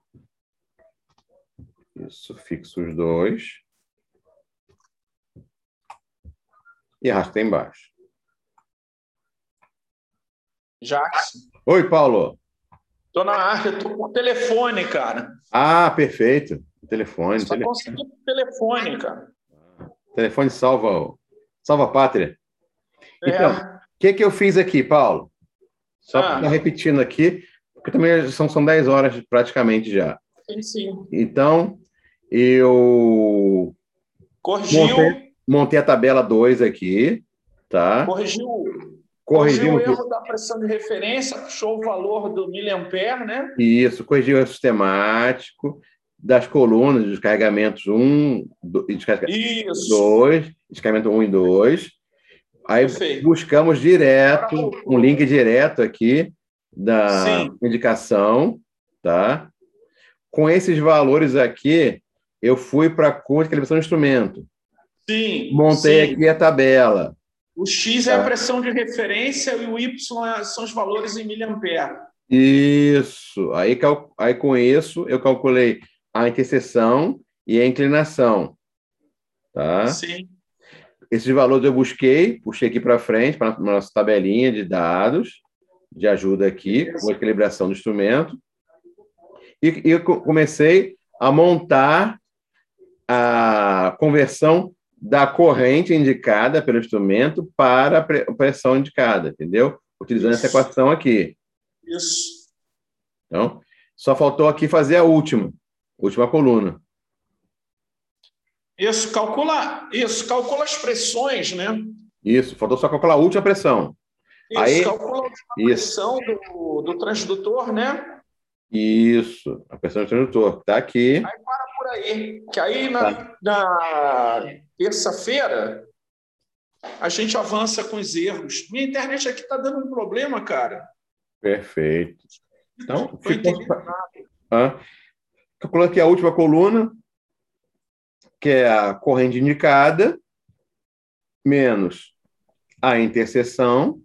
Speaker 2: Isso, fixo os dois. E arrasta embaixo.
Speaker 1: Jackson.
Speaker 2: Oi, Paulo.
Speaker 1: Tô na área, eu tô com o telefone, cara.
Speaker 2: Ah, perfeito. Telefone.
Speaker 1: Só
Speaker 2: tele...
Speaker 1: consegui o telefone, cara.
Speaker 2: Telefone salva, salva a pátria.
Speaker 1: É.
Speaker 2: Então, o que, que eu fiz aqui, Paulo? Só
Speaker 1: Ah.
Speaker 2: para estar repetindo aqui, porque também são, são dez horas praticamente já.
Speaker 1: Sim, sim.
Speaker 2: Então, eu
Speaker 1: Corrigiu.
Speaker 2: montei, montei a tabela dois aqui, tá?
Speaker 1: Corrigiu.
Speaker 2: Corrigiu
Speaker 1: Corrigiu o erro da pressão de referência, puxou o valor do miliampere, né?
Speaker 2: Isso, corrigiu o erro sistemático das colunas, dos carregamentos um, dois, descarregamento um e dois. Aí Perfeito. Buscamos direto, um link direto aqui da Sim. indicação, tá? com esses valores aqui, eu fui para a curva de calibração do instrumento.
Speaker 1: Sim.
Speaker 2: Montei
Speaker 1: sim.
Speaker 2: aqui a tabela.
Speaker 1: O X tá. é a pressão de referência e o Y são os valores em miliampere.
Speaker 2: Isso. Aí, cal... Aí, com isso, eu calculei a interseção e a inclinação. Tá?
Speaker 1: Sim.
Speaker 2: Esses valores eu busquei, puxei aqui para frente, para a nossa tabelinha de dados, de ajuda aqui, com a equilibração do instrumento. E, e eu comecei a montar a conversão da corrente indicada pelo instrumento para a pressão indicada, entendeu? Utilizando Isso. essa equação aqui.
Speaker 1: Isso.
Speaker 2: Então, só faltou aqui fazer a última, última coluna.
Speaker 1: Isso, calcula, isso, calcula as pressões, né?
Speaker 2: Isso, faltou só calcular a última pressão.
Speaker 1: Isso,
Speaker 2: Aí,
Speaker 1: calcula a última
Speaker 2: isso.
Speaker 1: pressão do, do transdutor, né?
Speaker 2: Isso, a pressão do transdutor, está aqui.
Speaker 1: Aí para por aí, que aí na, tá. na terça-feira a gente avança com os erros. Minha internet aqui está dando um problema, cara.
Speaker 2: Perfeito. Então, ficou... ah, calculando aqui a última coluna, que é a corrente indicada, menos a interseção.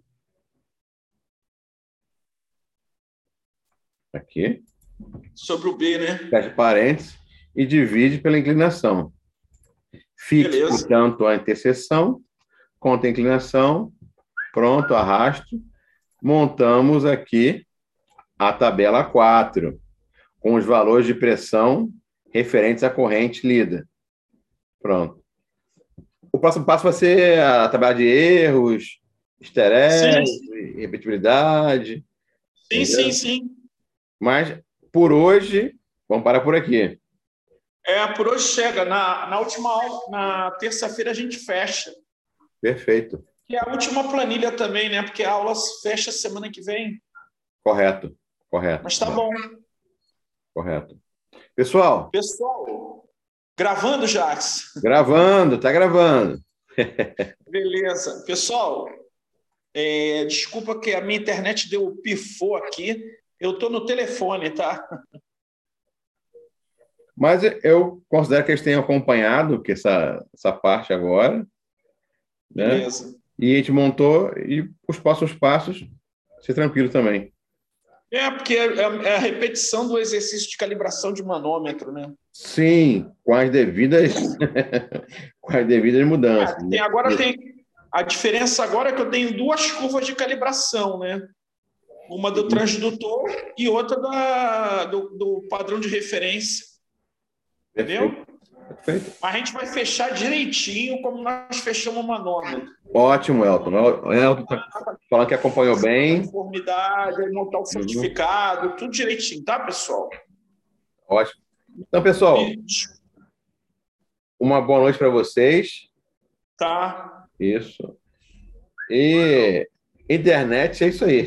Speaker 2: Aqui.
Speaker 1: Sobre o B, né?
Speaker 2: Fecha parênteses e divide pela inclinação. Fixe, Beleza. Portanto, a interseção, conta a inclinação, pronto, arrasto. Montamos aqui a tabela quatro, com os valores de pressão referentes à corrente lida. Pronto. O próximo passo vai ser a tabela de erros, easter eggs, repetibilidade.
Speaker 1: Sim, entendeu? sim, sim.
Speaker 2: Mas, por hoje, vamos parar por aqui.
Speaker 1: É, por hoje chega. Na, na última aula, na terça-feira, a gente fecha.
Speaker 2: Perfeito.
Speaker 1: E a última planilha também, né? Porque a aula fecha semana que vem.
Speaker 2: Correto, correto.
Speaker 1: Mas tá bom.
Speaker 2: Correto. Pessoal.
Speaker 1: Pessoal, gravando, Jax?
Speaker 2: Gravando, tá gravando.
Speaker 1: Beleza. Pessoal, é, desculpa que a minha internet deu pifou aqui. Eu tô no telefone, tá?
Speaker 2: Mas eu considero que eles tenham acompanhado que essa, essa parte agora. Né?
Speaker 1: Beleza.
Speaker 2: E a gente montou, e os próximos passos, ser tranquilo também.
Speaker 1: É, porque é, é a repetição do exercício de calibração de manômetro, né?
Speaker 2: Sim, com as devidas, com as devidas mudanças.
Speaker 1: É, tem, agora Isso. tem... A diferença agora é que eu tenho duas curvas de calibração, né? Uma do transdutor e outra da, do, do padrão de referência. Entendeu?
Speaker 2: Perfeito. Perfeito.
Speaker 1: Mas a gente vai fechar direitinho como nós fechamos o manômetro.
Speaker 2: Ótimo, Elton. O Elton está falando que acompanhou bem.
Speaker 1: Conformidade, montar o certificado, uhum. tudo direitinho, tá, pessoal?
Speaker 2: Ótimo. Então, pessoal,
Speaker 1: Isso.
Speaker 2: uma boa noite para vocês.
Speaker 1: Tá.
Speaker 2: Isso. E internet é isso aí.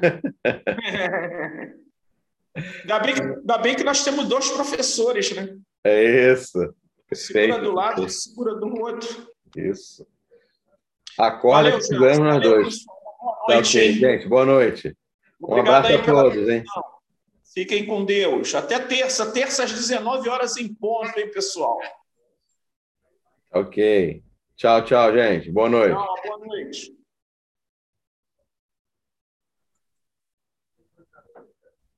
Speaker 1: Ainda bem, que, ainda bem que nós temos dois professores, né?
Speaker 2: É isso. Perfeito.
Speaker 1: Segura do lado, segura do outro.
Speaker 2: Isso. Acorda que seguramos nós dois. Tá ok, gente. Boa noite.
Speaker 1: Obrigado
Speaker 2: um abraço a todos, hein?
Speaker 1: Fiquem com Deus. Até terça. Terça às dezenove horas em ponto, hein, pessoal?
Speaker 2: Ok. Tchau, tchau, gente. Boa noite.
Speaker 1: Tchau, boa noite.